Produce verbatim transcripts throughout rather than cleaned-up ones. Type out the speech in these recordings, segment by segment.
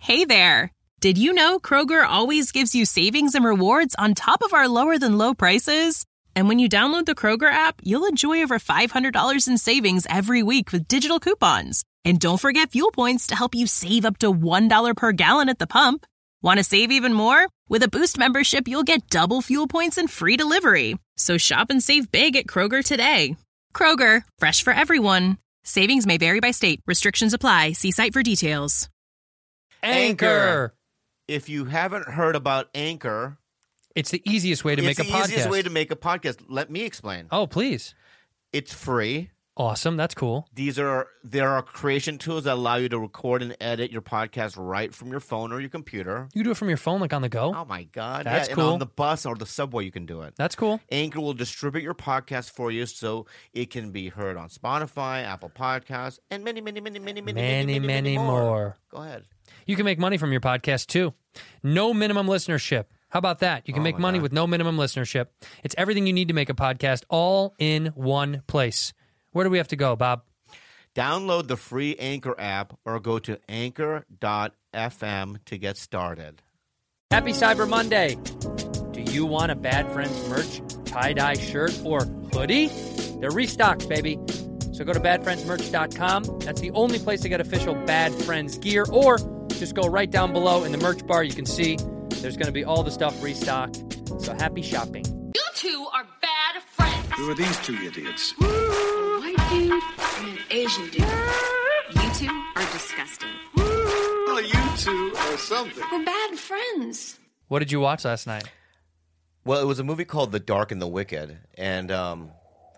Hey there! Did you know Kroger always gives you savings and rewards on top of our lower-than-low prices? And when you download the Kroger app, you'll enjoy over five hundred dollars in savings every week with digital coupons. And don't forget fuel points to help you save up to one dollar per gallon at the pump. Want to save even more? With a Boost membership, you'll get double fuel points and free delivery. So shop and save big at Kroger today. Kroger, fresh for everyone. Savings may vary by state. Restrictions apply. See site for details. Anchor. If you haven't heard about Anchor, it's the easiest way to make a podcast. It's the easiest way to make a podcast. Let me explain. Oh, please. It's free. Awesome. That's cool. These are there are creation tools that allow you to record and edit your podcast right from your phone or your computer. You do it from your phone, like on the go? Oh my god, that's yeah, cool. And on the bus or the subway, you can do it. That's cool. Anchor will distribute your podcast for you, so it can be heard on Spotify, Apple Podcasts, and many, many, many, many, many, many, many, many, many more. more. Go ahead. You can make money from your podcast too. No minimum listenership. How about that? You can oh make money God. with no minimum listenership. It's everything you need to make a podcast all in one place. Where do we have to go, Bob? Download the free Anchor app or go to anchor dot f m to get started. Happy Cyber Monday. Do you want a Bad Friends merch, tie-dye shirt, or hoodie? They're restocked, baby. So go to bad friends merch dot com. That's the only place to get official Bad Friends gear. Or just go right down below in the merch bar. You can see there's going to be all the stuff restocked. So happy shopping. You two are bad friends. Who are these two idiots? Dude and an Asian dude. You two are disgusting. Well, you two are something. We're bad friends. What did you watch last night? Well, it was a movie called The Dark and the Wicked, and um,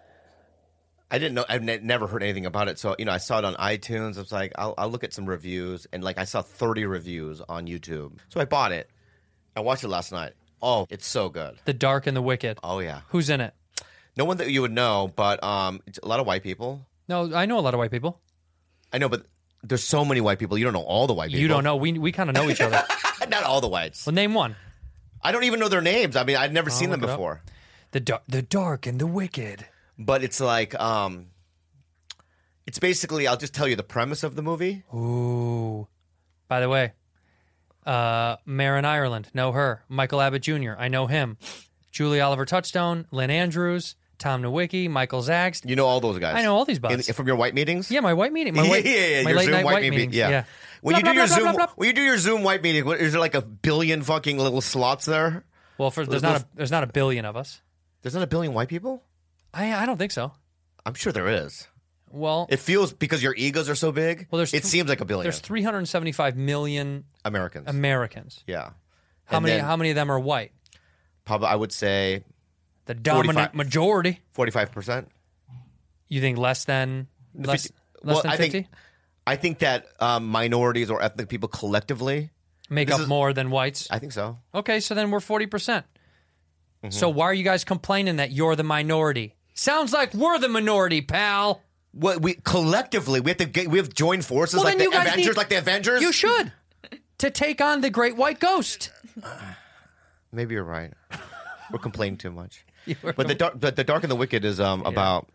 I didn't know. I've ne- never heard anything about it, so you know, I saw it on iTunes. I was like, I'll, I'll look at some reviews, and like I saw thirty reviews on YouTube, so I bought it. I watched it last night. Oh, it's so good. The Dark and the Wicked. Oh yeah. Who's in it? No one that you would know, but um, it's a lot of white people. No, I know a lot of white people. I know, but there's so many white people. You don't know all the white people. You don't know. We we kind of know each other. Not all the whites. Well, name one. I don't even know their names. I mean, I've never I'll seen them look it up. before. The dark, the dark and the wicked. But it's like, um, it's basically. I'll just tell you the premise of the movie. Ooh. By the way, uh, Marin Ireland, know her. Michael Abbott Junior, I know him. Julie Oliver Touchstone, Lynn Andrews, Tom Nowicki, Michael Zaxt. You know all those guys. I know all these butts. In, from your white meetings? Yeah, my white meeting. My white, yeah, yeah, yeah. My your late Zoom night white, white meeting. meetings. Yeah. yeah. When blah, you do blah, your blah, Zoom, blah, blah, blah. when you do your Zoom white meeting, what, is there like a billion fucking little slots there? Well, for, there's not a there's not a billion of us. There's not a billion white people? I I don't think so. I'm sure there is. Well, it feels because your egos are so big. Well, there's it th- seems like a billion. There's three hundred seventy-five million Americans. Americans. Yeah. How And many? then- How many of them are white? Probably, I would say The dominant forty-five majority. forty-five percent. You think less than less, fifty less well, than I fifty? think I think that um, minorities or ethnic people collectively Make this up is- more than whites. I think so. Okay, so then we're forty percent. Mm-hmm. So why are you guys complaining that you're the minority? Sounds like we're the minority, pal. What we collectively we have to get, we have joined forces Well, like then the you guys Avengers, need- like the Avengers. You should to take on the Great White Ghost. Maybe you're right. We're complaining too much. were But the dark, but the Dark and the Wicked is um about.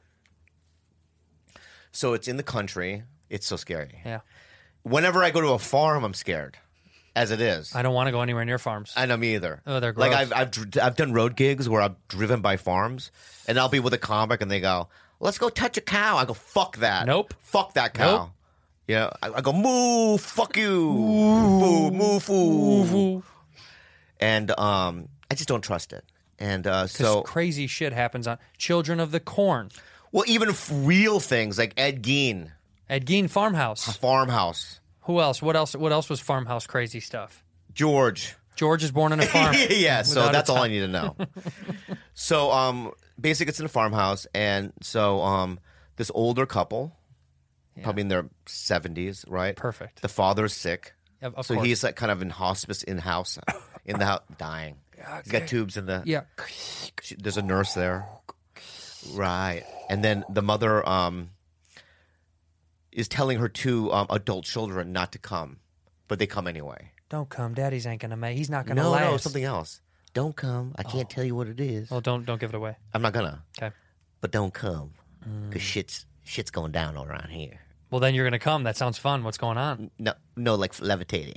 So it's in the country. It's so scary. Yeah, Whenever I go to a farm, I'm scared. As it is, I don't want to go anywhere near farms. I know me either. Oh, they're like gross. I've I've dr- I've done road gigs where I've driven by farms, and I'll be with a comic, and they go, "Let's go touch a cow." I go, "Fuck that." Nope. Fuck that cow. Nope. Yeah, I, I go, "Moo, fuck you, moo, moo, foo." And um, I just don't trust it. And uh, Because so, crazy shit happens on Children of the Corn, well, even f- real things like Ed Gein, Ed Gein Farmhouse. Farmhouse, Who else? What else? What else was farmhouse crazy stuff? George. George is born in a farm. Yeah, so Without a that's all top. I need to know. So, um, basically, it's in a farmhouse, and so um, this older couple, probably in their seventies, right? Perfect. The father's sick, Of- of so course. he's like kind of in hospice in house, in the house, dying. He's got tubes in the. Yeah. She, there's a nurse there, right? And then the mother um is telling her two um, adult children not to come, but they come anyway. Don't come. Daddy's ain't gonna make. He's not gonna No, last. no, something else. Don't come. I can't tell you what it is. Well, don't don't give it away. I'm not gonna. Okay. But don't come, because shit's shit's going down all around here. Well, then you're gonna come. That sounds fun. What's going on? No, no, like levitating.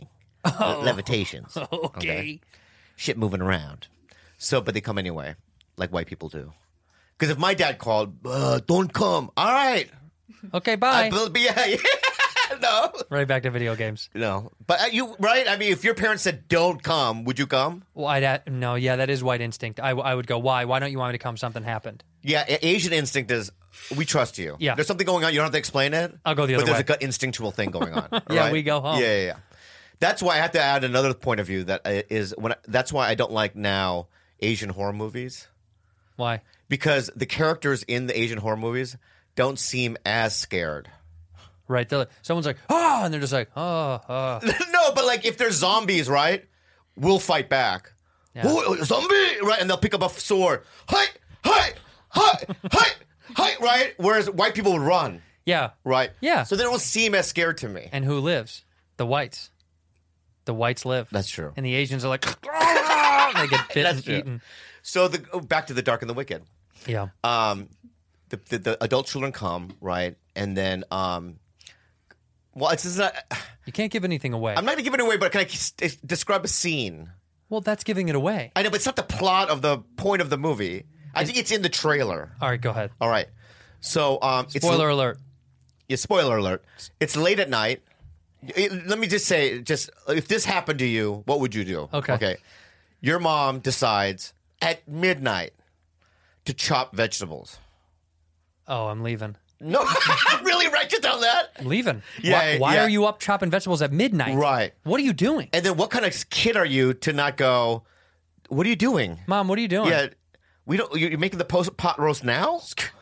Le- levitations. Okay. Shit moving around. So, but they come anyway, like white people do. Because if my dad called, uh, don't come. All right. Okay, bye. I, but yeah, yeah. No. Right back to video games. No. But uh, you, right? I mean, if your parents said, don't come, would you come? Well, I'd, uh, no, yeah, that is white instinct. I, I would go, why? Why don't you want me to come? Something happened. Yeah, a- Asian instinct is, we trust you. Yeah. There's something going on. You don't have to explain it. I'll go the but other there's way. a gut instinctual thing going on. Yeah, right? we go home. Yeah, yeah, yeah. That's why I have to add another point of view that is when I, that's why I don't like now Asian horror movies. Why? Because the characters in the Asian horror movies don't seem as scared. Right. They're like, someone's like, oh, and they're just like, oh, oh. No, but like if there's zombies, right? We'll fight back. Yeah. Oh, zombie, right? And they'll pick up a sword. Hi, hi, hi, hi, hi, right? Whereas white people would run, Yeah. right? Yeah. So they don't seem as scared to me. And who lives? The whites. The whites live. That's true. And the Asians are like, "Ah!" and they get bit That's and true. eaten. So the oh, back to the Dark and the Wicked. Yeah. Um, the, the the adult children come, right, and then um, well, it's, it's not. You can't give anything away. I'm not gonna give it away, but can I s- describe a scene? Well, that's giving it away. I know, but it's not the plot of the point of the movie. I think it's in the trailer. All right, go ahead. All right. So um, Spoiler it's, alert. Yeah, spoiler alert. It's late at night. It- let me just say, just if this happened to you, what would you do? Okay. Okay. Your mom decides at midnight to chop vegetables. Oh, I'm leaving. No, really? Write you down that? I'm leaving. Yeah, Why, why yeah. are you up chopping vegetables at midnight? Right. What are you doing? And then what kind of kid are you to not go, what are you doing? Mom, what are you doing? Yeah, we don't. You're making the post pot roast now,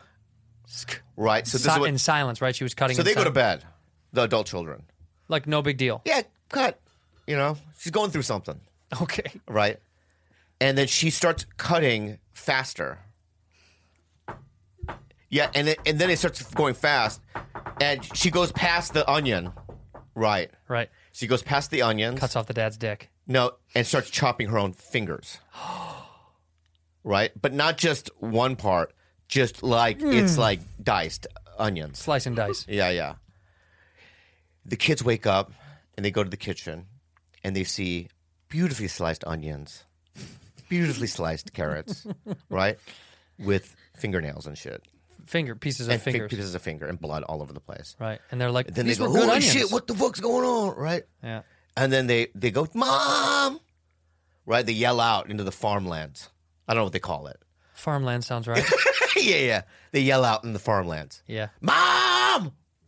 right? So this Si- is what. in silence, right? She was cutting So in they go to silence. bed, the adult children. Like, no big deal. Yeah, cut. You know, she's going through something, Okay. right? And then she starts cutting faster. Yeah, and it, and then it starts going fast, and she goes past the onion, right? Right. She goes past the onions. Cuts off the dad's dick. No, and starts chopping her own fingers. Right? But not just one part, just like it's like diced onions. Slice and dice. Yeah, yeah. The kids wake up and they go to the kitchen and they see beautifully sliced onions, beautifully sliced carrots, right? With fingernails and shit. Finger pieces of And fi- fingers. pieces of finger and blood all over the place. Right. And they're like, Then these they go, were good holy onions. shit, what the fuck's going on? Right? Yeah. And then they, they go, Mom! Right? They yell out into the farmlands. I don't know what they call it. Farmland sounds right. yeah, yeah. They yell out in the farmlands. Yeah. Mom!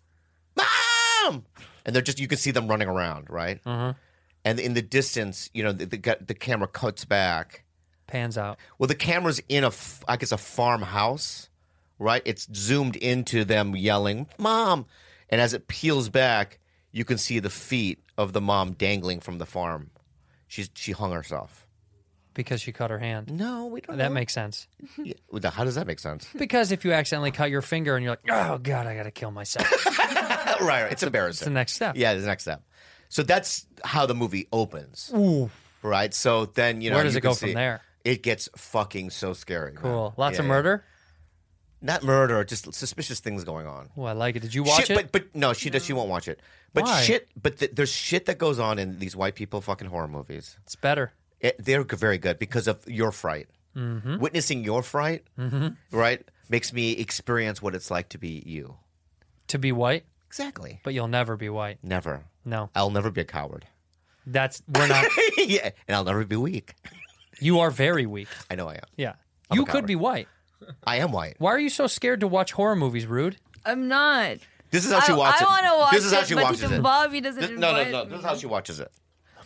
Mom! And they're just, you can see them running around, right? Uh-huh. And in the distance, you know, the, the, the camera cuts back. Pans out. Well, the camera's in a, f- I guess, a farmhouse, right? It's zoomed into them yelling, Mom! And as it peels back, you can see the feet of the mom dangling from the farm. She's She hung herself. Because she cut her hand. No, we don't That know. makes sense. Yeah, how does that make sense? Because if you accidentally cut your finger and you're like, oh, God, I got to kill myself. right, right. It's embarrassing. It's the next step. Yeah, it's the next step. So that's how the movie opens. Ooh. Right? So then, you know. Where does you it can go from see- there? It gets fucking so scary. man. Cool. Lots Yeah, of yeah. murder? Not murder, just suspicious things going on. Oh, I like it. Did you watch shit, it? But, but no, she does. She won't watch it. But Why? shit. But th- there's shit that goes on in these white people fucking horror movies. It's better. It, they're g- very good because of your fright. Mm-hmm. Witnessing your fright, Mm-hmm. right, makes me experience what it's like to be you. To be white, Exactly. but you'll never be white. Never. No. I'll never be a coward. That's, we're not, yeah, and I'll never be weak. you are very weak. I know I am. Yeah. I'm you a could coward. be white. I am white. Why are you so scared to watch horror movies, Rude? I'm not. This is how she I, watches I it. want to watch This is how it, she but watches Tito it. Bobby doesn't This- no, no, invite no. me. This is how she watches it.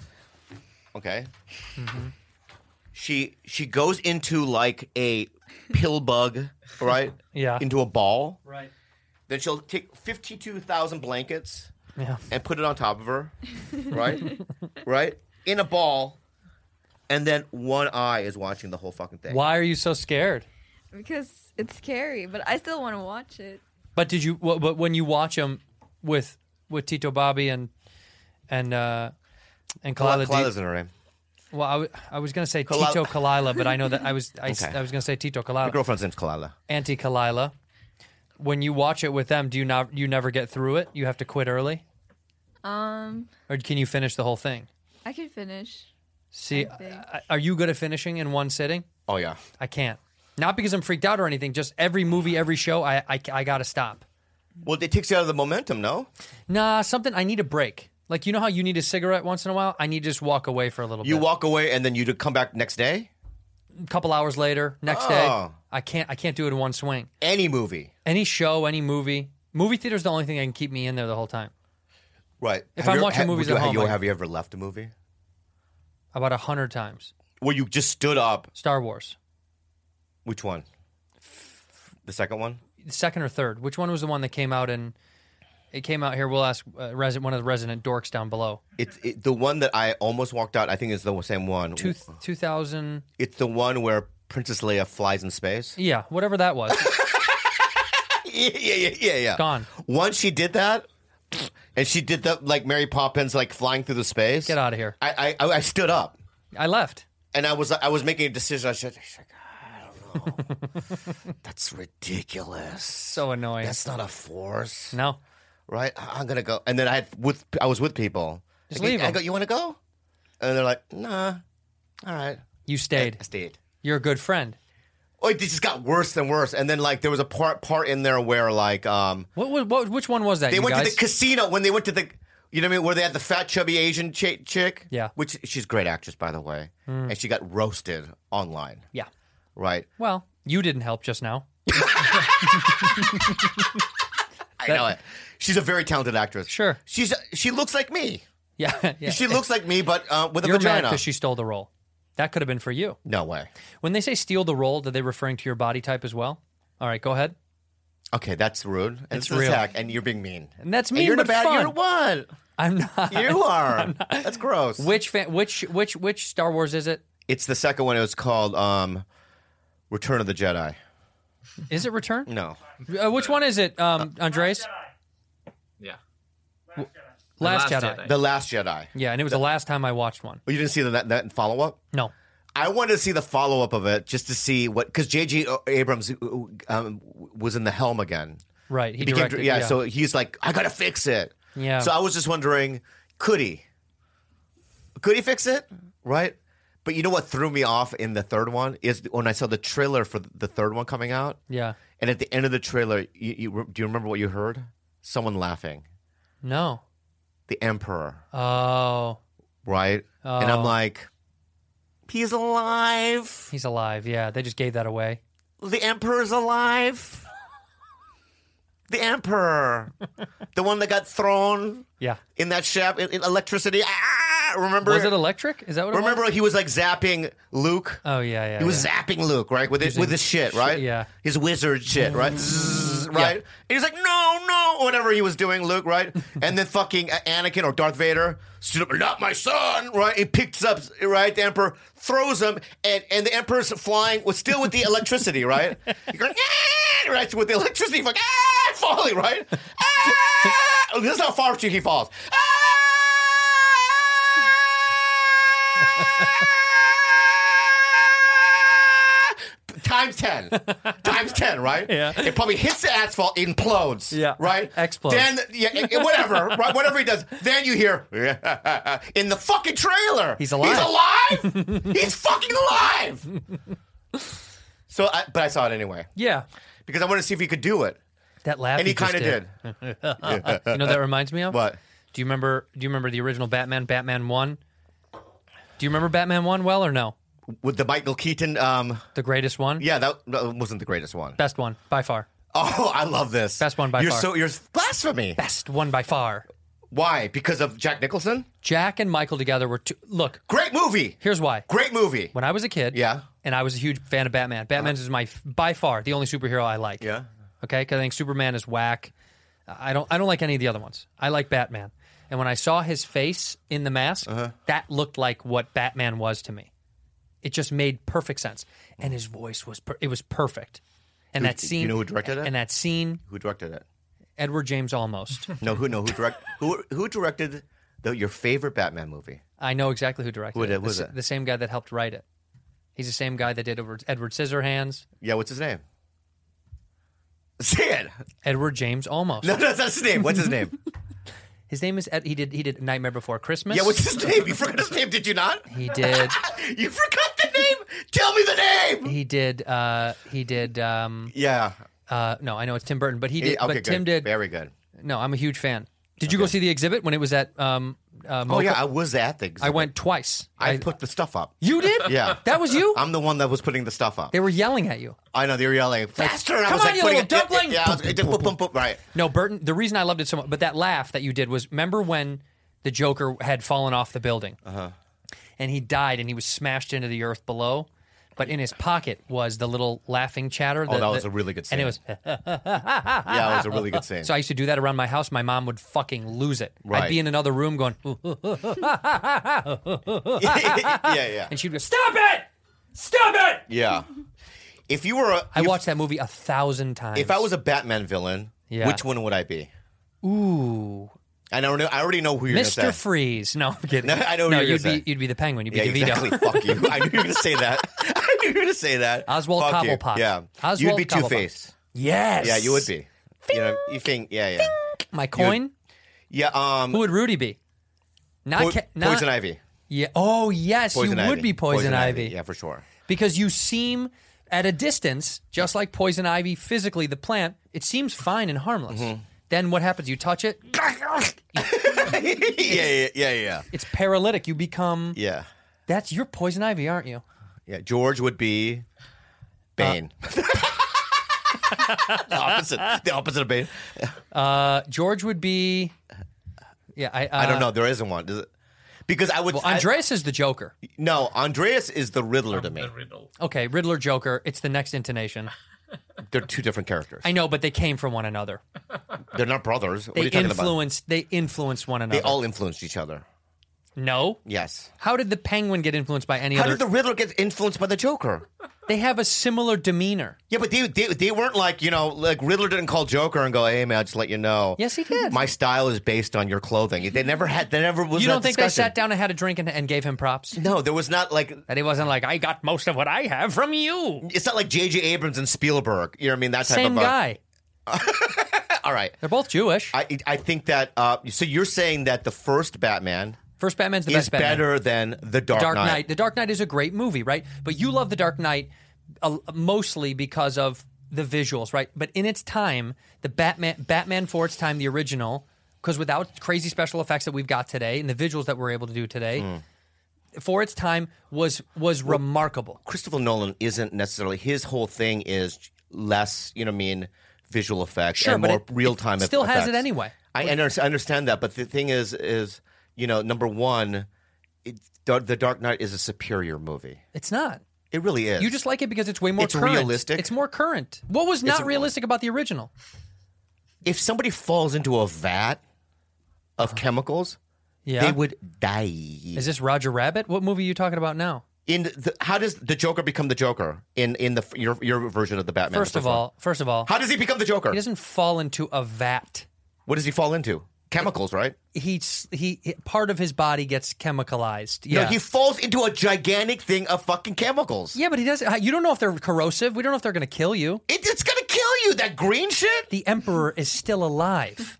Okay. Mm-hmm. She she goes into like a pill bug, right? Yeah. Into a ball. Right. Then she'll take fifty-two thousand blankets Yeah. and put it on top of her, right? right? In a ball. And then one eye is watching the whole fucking thing. Why are you so scared? Because it's scary, but I still want to watch it. But did you? wh- But when you watch them with with Tito Bobby and and uh, and Kalila, Kalila, do you- Kalila's in her name. well, I, w- I was going to say Kalila- Tito Kalila, but I know that I was I, s- Okay. I was going to say Tito My Kalila, girlfriend's name's Kalila. Auntie Kalila. When you watch it with them, do you not you never get through it? You have to quit early, Um, or can you finish the whole thing? I I can finish. See, I think. uh, are you good at finishing in one sitting? Oh yeah. I can't. Not because I'm freaked out or anything. Just every movie, every show, I I, I got to stop. Well, it takes you out of the momentum, no? Nah, something. I need a break. Like, you know how you need a cigarette once in a while? I need to just walk away for a little You bit. walk away and then you come back next day? A couple hours later, next Oh. day. I can't I can't do it in one swing. Any movie. Any show, any movie. Movie theater's the only thing that can keep me in there the whole time. Right. If Have I'm you- watching have, movies you, at home, you, like- have you ever left a movie? About a hundred times. Where you just stood up. Star Wars. Which one? The second one? Second or third. Which one was the one that came out in... It came out here. We'll ask uh, resi- one of the resident dorks down below. It's it, the one that I almost walked out, I think is the same one. Two, two thousand... It's the one where Princess Leia flies in space. Yeah, whatever that was. yeah, yeah, yeah, yeah, yeah. Gone. Once she did that, and she did the, like, Mary Poppins, like, flying through the space. Get out of here. I, I, I stood up. I left. And I was I was making a decision. I said, I don't know. That's ridiculous. So annoying. That's not a force. No. Right? I- I'm gonna go. And then I had with I was with people. Just I go- leave I 'em. go, you want to go? And they're like, nah. All right. You stayed. I stayed. You're a good friend. Oh, it just got worse and worse. And then like there was a part part in there where like um What, what, what which one was that? they you went guys? to the casino when they went to the you know what I mean where they had the fat chubby Asian ch- chick. Yeah. Which she's a great actress by the way, and she got roasted online. Yeah. Right. Well, you didn't help just now. I know it. She's a very talented actress. Sure. She's she looks like me. Yeah. yeah. She looks like me, but uh, with a You're mad vagina. because she stole the role. That could have been for you. No way. When they say steal the role, are they referring to your body type as well? All right, go ahead. Okay, that's rude. And It's it's, real. attack, and you're being mean. And that's And mean, you're but the bad. fun. You're what? I'm not. You are. That's gross. Which fan, which which which Star Wars is it? It's the second one. It was called um, Return of the Jedi. Is it Return? No. Uh, which one is it, um, Andres? Yeah. Last, Last Jedi. Jedi. The Last Jedi. Yeah, and it was the last time I watched one. Oh, you didn't see the, that, that follow up? No. I wanted to see the follow up of it just to see what because J J Abrams um, was in the helm again. Right. He He became- directed. yeah, yeah. so he's like, I gotta fix it. Yeah. So I was just wondering, could he? Could he fix it? Right? But you know what threw me off in the third one is when I saw the trailer for the third one coming out. Yeah. And at the end of the trailer, you, you, do you remember what you heard? Someone laughing. No. The Emperor. Oh, Right? And I'm Oh. like, he's alive. he's alive. Yeah, they just gave that away. The Emperor's alive. The Emperor. The one that got thrown Yeah. in that shaft, in, in electricity. Ah, remember? Was it electric? Is that what it Remember was? he was like zapping Luke? Oh, yeah, yeah. He was yeah. zapping Luke, right? With his, Using with his shit, sh- right? yeah. His wizard shit, right? Zzz, right? And he's like, no, no, whatever he was doing, Luke, right? And then fucking Anakin or Darth Vader stood up, not my son, right? He picks up, right? The Emperor throws him, and, and the Emperor's flying, with still with the electricity, right? He's going, ah, right? So with the electricity, like, ah, falling, right? Ah! This is how far he falls. Times ten. Times ten, right? Yeah. It probably hits the asphalt, implodes. Yeah. Right? Explodes. Then, yeah, it- it- whatever, right? Whatever he does. Then you hear, in the fucking trailer. He's alive. He's alive? He's fucking alive! So, I, but I saw it anyway. Yeah. Because I wanted to see if he could do it. That laugh. And he just kind of did. You know what that reminds me of? What? Do you remember? Do you remember the original Batman? Batman One. Do you remember Batman One well or no? With the Michael Keaton, um, The greatest one. yeah, that, that wasn't the greatest one. Best one by far. Oh, I love this. Best one by you're far. So, you're blasphemy. Best one by far. Why? Because of Jack Nicholson? Jack and Michael together were two. Look, Great movie. here's why. Great movie. When I was a kid, Yeah. and I was a huge fan of Batman. Batman is my by far the only superhero I like. Yeah. Okay, because I think Superman is whack. I don't. I don't like any of the other ones. I like Batman. And when I saw his face in the mask, Uh-huh. that looked like what Batman was to me. It just made perfect sense, and his voice was per- it was perfect. And Who- that do scene, you know who directed it? And that scene, Who directed it? Edward James Olmos. No, who no who direct who who directed the, your favorite Batman movie? I know exactly who directed Who it. did- The was s- it? The same guy that helped write it. He's the same guy that did Edward, Edward Scissorhands. Yeah, what's his name? Say it. Edward James Olmos. No, no, that's not his name. What's his name? His name is Ed. He did he did Nightmare Before Christmas. Yeah, what's his name? You forgot his name, did you not? He did. You forgot the name? Tell me the name! He did. Uh, he did. Um, Yeah. uh, no, I know it's Tim Burton, but he did. Okay, but good. Tim did. Very good. No, I'm a huge fan. Did you go see the exhibit when it was at? Um, uh, Oh, Mocha? yeah, I was at the exhibit. I went twice. I put the stuff up. You did? Yeah. That was you? I'm the one that was putting the stuff up. They were yelling at you. I know, they were yelling, faster! And I "Come was on, like, you putting little it, dumpling!" Yeah, I was, it did, boop, boop, boop, right. No, Burton. The reason I loved it so much, but that laugh that you did was, remember when the Joker had fallen off the building, uh-huh. and he died, and he was smashed into the earth below, but in his pocket was the little laughing chatter. Oh, the, that was the- a really good scene. And it was. Yeah, it was a really good scene. So I used to do that around my house. My mom would fucking lose it. I'd Right. be in another room going, yeah, yeah. and she'd go, "Stop it! Stop it!" Yeah. If you were a... I if, watched that movie a thousand times. If I was a Batman villain, Yeah. which one would I be? Ooh, I know. I already know who you're Mister going to say. Freeze. No, I'm kidding. No, I know who No, you're you'd gonna be say. you'd be the Penguin. You'd be Yeah, DeVito. exactly. Fuck you. I knew you were going to say that. I knew you were going to say that. Oswald Fuck you. Cobblepot. Yeah. Oswald You'd be Cobblepot. Two-Face. Yes. Yeah, you would be. You know, you think, yeah, yeah. My coin. Yeah, um... Who would Rudy be? Not, Po- ca- not Poison Ivy. Yeah. Oh yes, Poison you Ivy. would be Poison, Ivy. Yeah, for sure. Because you seem at a distance, just like Poison Ivy physically, the plant, it seems fine and harmless. Mm-hmm. Then what happens? You touch it, yeah, yeah, yeah, yeah. it's paralytic. You become, Yeah. that's your Poison Ivy, aren't you? Yeah, George would be Bane. Uh, the opposite. The opposite of Bane. Uh, George would be, yeah, I, uh, I don't know. There isn't one. Does it? Because I would. Well, I- Andreas is the Joker. no, Andreas is the Riddler to me. The riddle. Okay, Riddler, Joker. It's the next intonation. They're two different characters. I know, but they came from one another. They're not brothers. What are They you talking about? influenced. They influenced one another. They all influenced each other. No. Yes. How did the Penguin get influenced by any How other? did the Riddler get influenced by the Joker? They have a similar demeanor. Yeah, but they, they they weren't like, you know, like Riddler didn't call Joker and go, "Hey man, I'll just let you know." Yes, he did. My style is based on your clothing. They never had. They never was. You that don't think discussion. they sat down and had a drink and, and gave him props? No, there was not like. That he wasn't like, I got most of what I have from you. It's not like J J Abrams and Spielberg. You know what I mean? That type Same of uh, guy. All right. They're both Jewish. I I think that. Uh, so you're saying that the first Batman First Batman's the is best Batman. better than the Dark, Dark Knight. Knight. The Dark Knight is a great movie, right? But you love The Dark Knight uh, mostly because of the visuals, right? But in its time, the Batman, Batman for its time, the original, because without crazy special effects that we've got today and the visuals that we're able to do today, Mm. for its time was was remarkable. Christopher Nolan isn't necessarily his whole thing is less, you know what I mean, visual effects Sure, and but more it- real time it still effects. has it anyway. I, I under- I understand that, but the thing is, is you know, number one, it, The Dark Knight is a superior movie. It's not. It really is. You just like it because it's way more It's current. realistic. It's more current. What was not It's- realistic about the original? if somebody falls into a vat of chemicals, Yeah. they would die. Is this Roger Rabbit? What movie are you talking about now? In the, how does the Joker become the Joker in in the your your version of the Batman? First the of first one? all, first of all, how does he become the Joker? he doesn't fall into a vat. What does he fall into? Chemicals, right? He's he part of his body gets chemicalized. Yeah. No, he falls into a gigantic thing of fucking chemicals. yeah, but he doesn't. You don't know if they're corrosive. We don't know if they're going to kill you. It, it's gonna kill you. That green shit. The Emperor is still alive.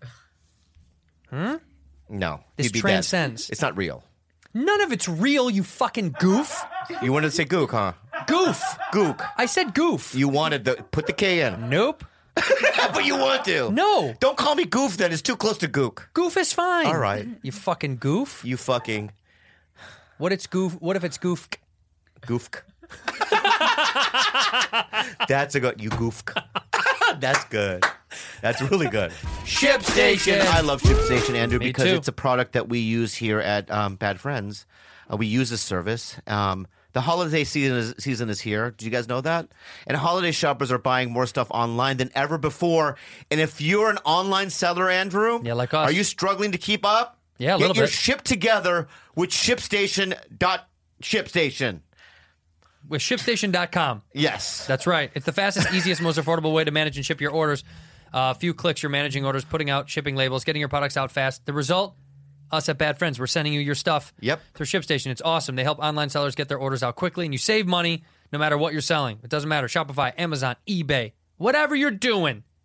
No, This he'd be transcends. dead. It's not real. None of it's real. You fucking goof. You wanted to say gook, huh? Goof. Gook. I said goof. You wanted to put the K in, Nope. but you want to. No. Don't call me goof. Then it's too close to gook. Goof is fine. All right. You fucking goof. You fucking What it's goof? What if it's goof? goofk. That's a good. You goofk. That's good. That's really good. Ship Station. I love ShipStation, Andrew, Me because too. it's a product that we use here at um, Bad Friends. Uh, we use this service. Um, the holiday season is, season is here. Did you guys know that? And holiday shoppers are buying more stuff online than ever before. And if you're an online seller, Andrew, Yeah, like us. are you struggling to keep up? Yeah, a Get little your bit. ship together with ShipStation dot ShipStation. With ShipStation dot com. Yes. That's right. It's the fastest, easiest, most affordable way to manage and ship your orders. A few clicks, you're managing orders, putting out shipping labels, getting your products out fast. The result? Us at Bad Friends. We're sending you your stuff Yep. through ShipStation. It's awesome. They help online sellers get their orders out quickly, and you save money no matter what you're selling. It doesn't matter. Shopify, Amazon, eBay, whatever you're doing.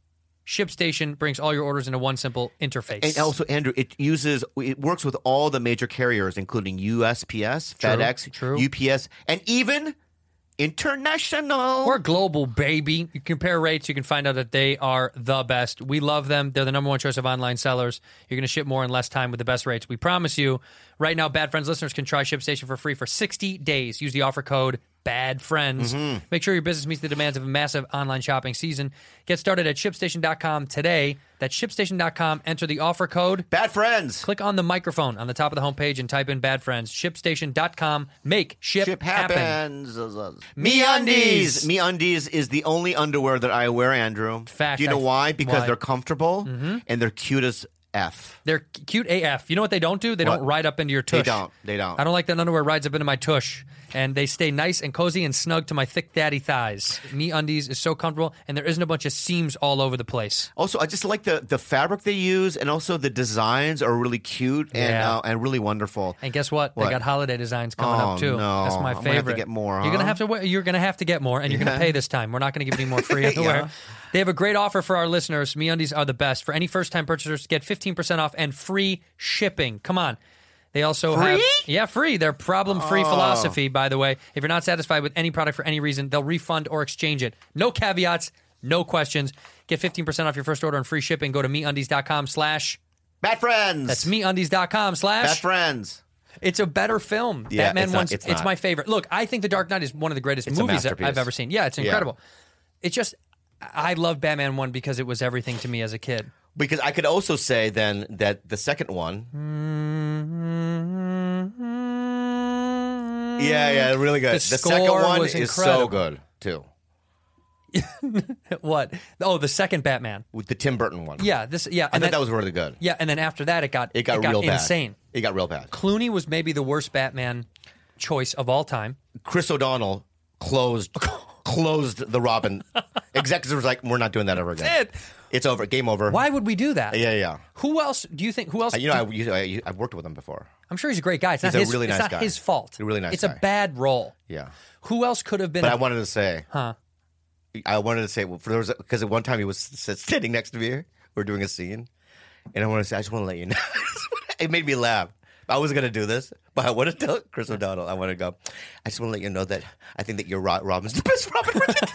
ShipStation brings all your orders into one simple interface. And also, Andrew, it uses it works with all the major carriers, including U S P S, True, FedEx, true. U P S, and even international. We're global, baby. You compare rates, you can find out that they are the best. We love them. They're the number one choice of online sellers. You're going to ship more in less time with the best rates. We promise you. Right now, Bad Friends listeners can try ShipStation for free for sixty days. Use the offer code BADFRIENDS. Mm-hmm. Make sure your business meets the demands of a massive online shopping season. Get started at ShipStation dot com today. That's ShipStation dot com. Enter the offer code Bad Friends. Click on the microphone on the top of the homepage and type in Bad Friends. ShipStation dot com. Make ship, Ship happen. happens. MeUndies. MeUndies. MeUndies is the only underwear that I wear, Andrew. Fact, Do you know I- why? Because why? they're comfortable and they're cute as F. They're cute A F. You know what they don't do? They What? don't ride up into your tush. They don't. They don't. I don't like that underwear rides up into my tush. And they stay nice and cozy and snug to my thick daddy thighs. MeUndies is so comfortable, and there isn't a bunch of seams all over the place. Also, I just like the, the fabric they use, and also the designs are really cute and Yeah. uh, and really wonderful. And guess what? What? They got holiday designs coming Oh, up too. no. That's my I'm gonna favorite. have to get more, You're huh? gonna have to. wa- You're gonna have to get more, and you're Yeah. gonna pay this time. We're not gonna give any more free underwear. Yeah. They have a great offer for our listeners. MeUndies are the best. For any first-time purchasers, get fifteen percent off and free shipping. Come on. They also have yeah, free. Their problem-free Oh. philosophy, by the way. If you're not satisfied with any product for any reason, they'll refund or exchange it. No caveats, no questions. Get fifteen percent off your first order and free shipping. Go to MeUndies dot com slash Bad Friends. That's MeUndies dot com slash Bad Friends. It's a better film. Yeah, Batman it's not- one's it's it's, not. my favorite. Look, I think The Dark Knight is one of the greatest It's a movies that masterpiece. I've ever seen. Yeah, it's Yeah. incredible. It's just I love Batman one because it was everything to me as a kid. Because I could also say then that the second one. Yeah, yeah, really good. The The, second score one was is incredible. so good too. What? Oh, the second Batman. With the Tim Burton one. Yeah, this yeah, I and thought then, that was really good. yeah, and then after that it got It got real bad. insane. It got real bad. Clooney was maybe the worst Batman choice of all time. Chris O'Donnell closed closed the Robin. Executives was like, we're not doing that ever again. It. It's over. Game over. Why would we do that? Yeah, yeah. Who else do you think? Who else? Uh, You know, do- I, you- I, I've worked with him before. I'm sure he's a great guy. It's He's not a his. really it's nice not guy. his fault. He's a really nice It's guy. a bad role. Yeah. Who else could have been? But a- I wanted to say, Huh? I wanted to say, well, for there was because at one time he was s- sitting next to me. We're doing a scene, and I want to say, I just want to let you know. It made me laugh. I was gonna do this, but I want to tell Chris O'Donnell. I want to go. I just want to let you know that I think that your Ro- Robin's the best Robin.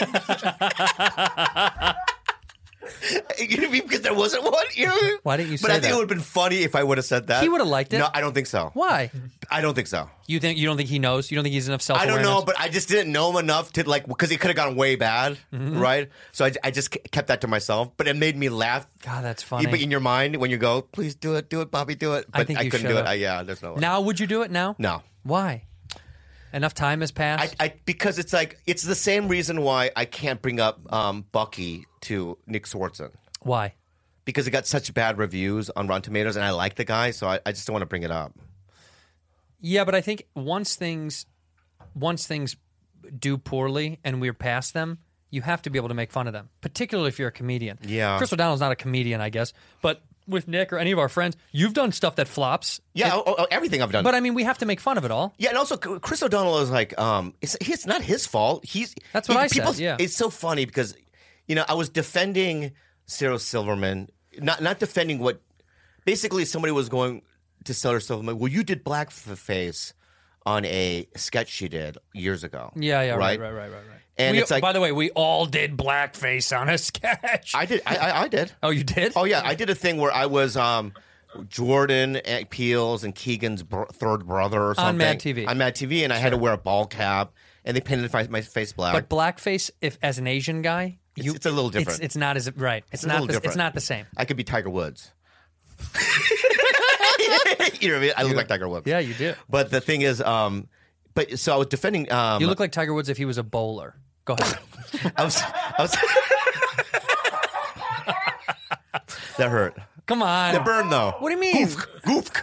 You know what I mean? Because there wasn't one. You know? Why didn't you But say I think that? it would have been funny if I would have said that. He would have liked it. No, I don't think so. Why? I don't think so. You think you don't think he knows? You don't think he's enough self I awareness? don't know, but I just didn't know him enough to like because it could have gone way bad, Mm-hmm. right? So I, I just kept that to myself, but it made me laugh. God, that's funny. But in your mind, when you go, please do it, do it, Bobby, do it. I But think I you couldn't do should've. it. I, yeah, there's no way. Now, would you do it now? No, Why? Enough time has passed. I, I because it's like it's the same reason why I can't bring up um, Bucky to Nick Swartzen Why? because it got such bad reviews on Rotten Tomatoes, and I like the guy, so I, I just don't want to bring it up. Yeah, but I think once things, once things do poorly and we're past them, you have to be able to make fun of them, particularly if you're a comedian. Yeah. Chris O'Donnell's not a comedian, I guess, but with Nick or any of our friends, you've done stuff that flops. Yeah, oh, oh, everything I've done. But I mean, we have to make fun of it all. Yeah, and also Chris O'Donnell is like, um, it's it's not his fault. He's That's what he- I said, people- yeah. It's so funny because, you know, I was defending Sarah Silverman, not not defending what. Basically, somebody was going to Sarah Silverman. Well, you did blackface on a sketch she did years ago. Yeah, yeah, right, right, right, right, right, right. And We- it's like by the way, we all did blackface on a sketch. I did. I, I, I did. oh, you did? Oh yeah, I did a thing where I was um, Jordan and Peele's and Keegan's br- third brother or something Mad T V. On Mad T V, and I had to wear a ball cap, and they painted my, my face black. But blackface, if as an Asian guy, It's- you, it's a little different. It's, it's not as right. It's, It's a not. little The, different. it's not the same. I could be Tiger Woods. You know what I mean? I look like Tiger Woods. Yeah, you do. But the thing is, um, but so I was defending. Um, You look like Tiger Woods if he was a bowler. Go ahead. I was. I was that hurt. Come on. That burned though. What do you mean? Goof.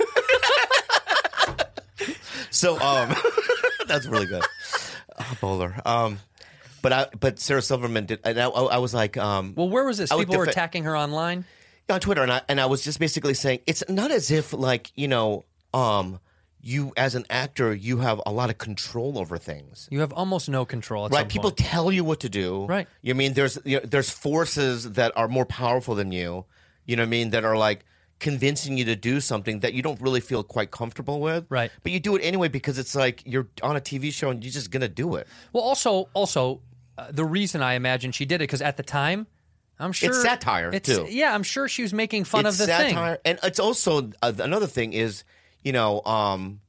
So um, that's really good. Oh, bowler. Um, but I but Sarah Silverman did, and I, I was like, um, Well, where was this? I was People were defe- attacking her online. on Twitter, and I and I was just basically saying it's not as if like you know, um, you as an actor, you have a lot of control over things. You have almost no control. At Right, some people point. tell you what to do. Right. You mean there's you know, there's forces that are more powerful than you. You know what I mean? That are like convincing you to do something that you don't really feel quite comfortable with. Right. But you do it anyway because it's like you're on a T V show and you're just gonna do it. Well, also, also, uh, the reason I imagine she did it because at the time, I'm sure It's satire, it's- too. Yeah, I'm sure she was making fun it's of the satire, thing. and it's also uh, another thing is you know um,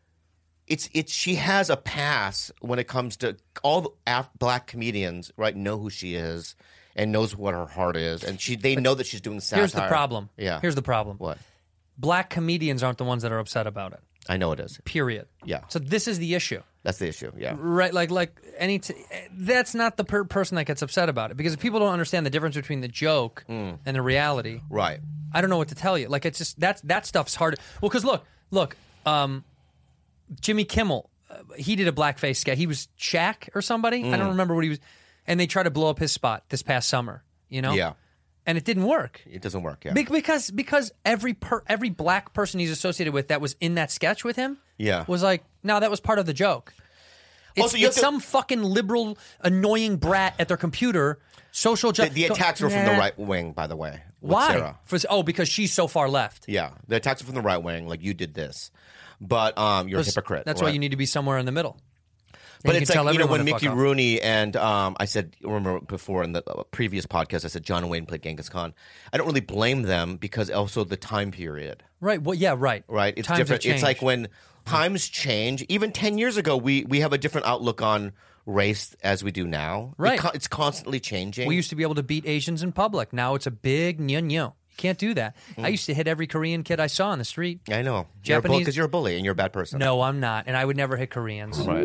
it's it's she has a pass when it comes to all the af- black comedians, right? Know who she is and knows what her heart is, and she they know that she's doing satire. Here's the problem. Yeah. Here's the problem. What? Black comedians aren't the ones that are upset about it. I know it is. Period. Yeah. So this is the issue. That's the issue. Yeah. Right, like like any t- that's not the per- person that gets upset about it because if people don't understand the difference between the joke and the reality. Right. I don't know what to tell you. Like it's just that's that stuff's hard. Well, because look, look, um, Jimmy Kimmel, uh, he did a blackface sketch. He was Shaq or somebody. I don't remember what he was, and they tried to blow up his spot this past summer. You know, Yeah. and it didn't work. It doesn't work. Yeah. Be- because because every per- every black person he's associated with that was in that sketch with him, Yeah. was like, no, that was part of the joke. It's, Also, you it's have to- some fucking liberal, annoying brat at their computer. Social the, justice. the attacks were from the right wing, by the way. with Why? Sarah. For, oh, because she's so far left. Yeah. The attacks are from the right wing. Like you did this, but um, you're a hypocrite. That's right? why you need to be somewhere in the middle. But Then it's you can like, tell you know, when everyone to Mickey fuck off. Rooney and um, I said, remember before in the uh, previous podcast, I said John Wayne played Genghis Khan. I don't really blame them because also the time period, Right. Well, yeah, right. right? It's Times have different. It's like changed. when times change. Even ten years ago, we, we have a different outlook on race as we do now. It Right. co- it's constantly changing. we used to be able to beat Asians in public. Now it's a big nyo nyo. You can't do that. Mm. I used to hit every Korean kid I saw on the street. I know. Japanese- Because you're a bully and you're a bad person. No, I'm not, and I would never hit Koreans. Right.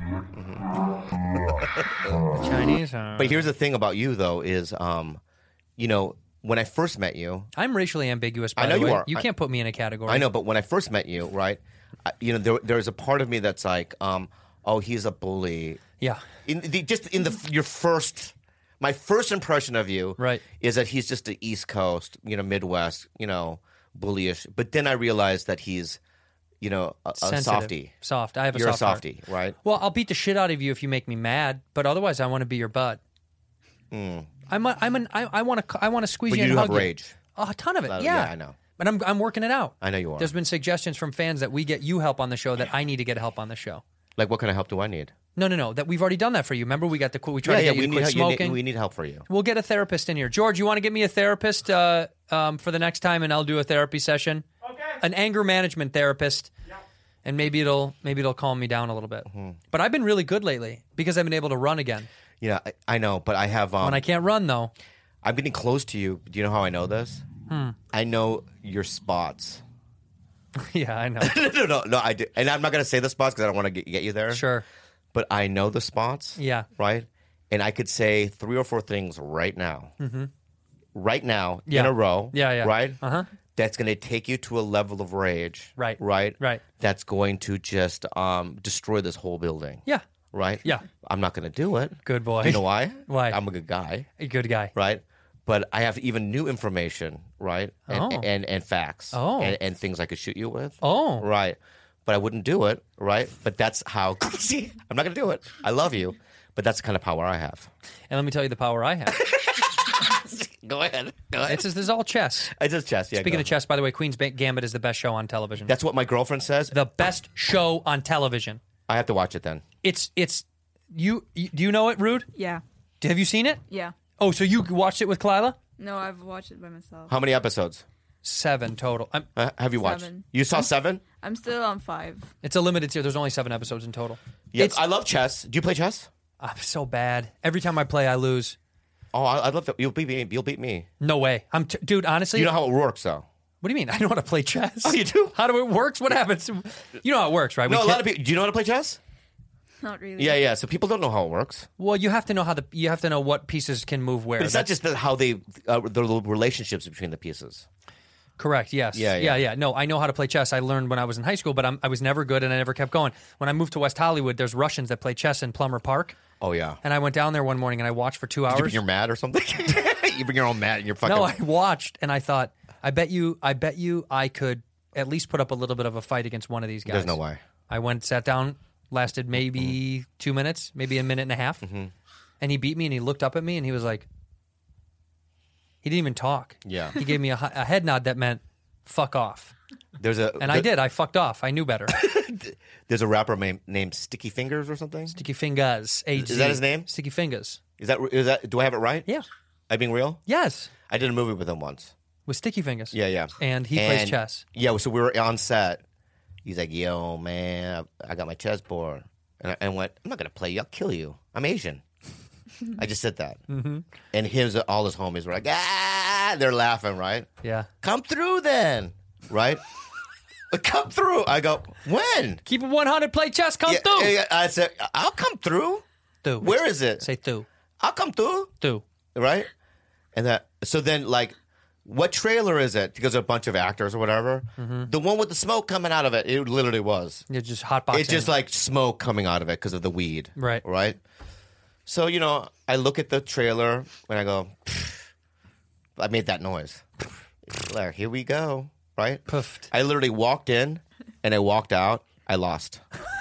Chinese. uh, But here's the thing about you, though, is, um, you know, when I first met you, I'm racially ambiguous. By I know the you way. are. You I- can't put me in a category. I know, but when I first met you, right, I, you know, there, there's a part of me that's like, um, oh, he's a bully. Yeah. In the, just in the your first, my first impression of you, Right. is that he's just the East Coast, you know, Midwest, you know, bullyish. But then I realized that he's, you know, a, a Sensitive. softie. Soft. I have a You're soft a heart. softie, right? Well, I'll beat the shit out of you if you make me mad, but otherwise, I want to be your butt. I'm a, I'm an I, I want to I want to squeeze Hmm. But you you and do hug have you. rage. Oh, a ton of it. Uh, yeah. yeah, I know. But I'm I'm working it out. I know you are. There's been suggestions from fans that we get you help on the show that I need to get help on the show. Like, what kind of help do I need? No, no, no. That we've already done that for you. Remember, we got the we tried yeah, to yeah, get you we to need, quit help, you need- smoking. we need help for you. We'll get a therapist in here. George, you want to get me a therapist uh, um, for the next time, and I'll do a therapy session. Okay. An anger management therapist, yeah. And maybe it'll maybe it'll calm me down a little bit. Mm-hmm. But I've been really good lately because I've been able to run again. Yeah, I, I know, but I have. Um, When I can't run, though, I'm getting close to you. Do you know how I know this? Hmm. I know your spots. yeah, I know. no, no, no, no, I do. And I'm not going to say the spots because I don't want to get, get you there. Sure. But I know the spots. Yeah. Right? And I could say three or four things right now. Mm-hmm. Right now, Yeah. in a row. Yeah, yeah. Right? Uh-huh. That's going to take you to a level of rage. Right. Right? Right. That's going to just um, destroy this whole building. Yeah. Right? Yeah. I'm not going to do it. Good boy. Do you know why? Why? I'm a good guy. A good guy. Right? But I have even new information, right? And Oh. and, and facts. Oh. And, and things I could shoot you with. Oh. Right. But I wouldn't do it, right? But that's how see, I'm not gonna do it. I love you. But that's the kind of power I have. And let me tell you the power I have. Go ahead. Go ahead. It's just, this is all chess. It's just chess, yeah. Speaking go. of chess, by the way, Queen's Ba- Gambit is the best show on television. That's what my girlfriend says. the best show on television. I have to watch it then. It's it's you. you do you know it, Rude? Yeah. Have you seen it? Yeah. Oh, so you watched it with Kalila? No, I've watched it by myself. How many episodes? Seven total. I'm, Uh, have you watched? Seven. You saw seven? I'm still on five. it's a limited series. There's only seven episodes in total. Yeah. It's I love chess. Do you play chess? I'm so bad. Every time I play, I lose. Oh, I, I love that. You'll beat me. You'll beat me. No way. I'm t- dude. Honestly, You know how it works, though. what do you mean? I know how to play chess. Oh, you do? How do it works? What happens? You know how it works, right? We No, a can't- lot of people. Do you know how to play chess? Not really. Yeah, yeah. So people don't know how it works. Well, you have to know how the you have to know what pieces can move where. But it's not That's just the, how they uh, the relationships between the pieces. correct. Yes. Yeah, yeah, yeah. yeah. No, I know how to play chess. I learned when I was in high school, but I'm, I was never good, and I never kept going. When I moved to West Hollywood, there's Russians that play chess in Plummer Park, Oh yeah. and I went down there one morning and I watched for two Did you hours. bring your mat or something? You bring your own mat and you're fucking. No, I watched and I thought, I bet you, I bet you, I could at least put up a little bit of a fight against one of these guys. There's no way. I went, sat down, lasted maybe mm-hmm. two minutes, maybe a minute and a half, mm-hmm. and he beat me, and he looked up at me, and he was like, he didn't even talk. Yeah. He gave me a, a head nod that meant, fuck off. There's a And there, I did. I fucked off. I knew better. There's a rapper named, named Sticky Fingers or something? Sticky Fingers. A G. Is that his name? Sticky Fingers. Is that, is that, do I have it right? Yeah. I being real? Yes. I did a movie with him once. With Sticky Fingers. Yeah, yeah. And he and, plays chess. Yeah, so we were on set. He's like, yo, man, I got my chessboard. And I, and I went, I'm not going to play you. I'll kill you. I'm Asian. I just said that. Mm-hmm. And his, all his homies were like, ah, they're laughing, right? Yeah. Come through then, right? Come through. I go, when? Keep it one hundred, play chess, come yeah, through. Yeah, I said, I'll come through. Through. Where is it? Say through. I'll come through. Through. Right? And that, so then, like, what trailer is it? Because there's a bunch of actors or whatever. Mm-hmm. The one with the smoke coming out of it. It literally was. You're just hotboxing. It's just like smoke coming out of it because of the weed. Right. Right? So, you know, I look at the trailer and I go, I made that noise. There, here we go. Right? Poofed. I literally walked in and I walked out. I lost.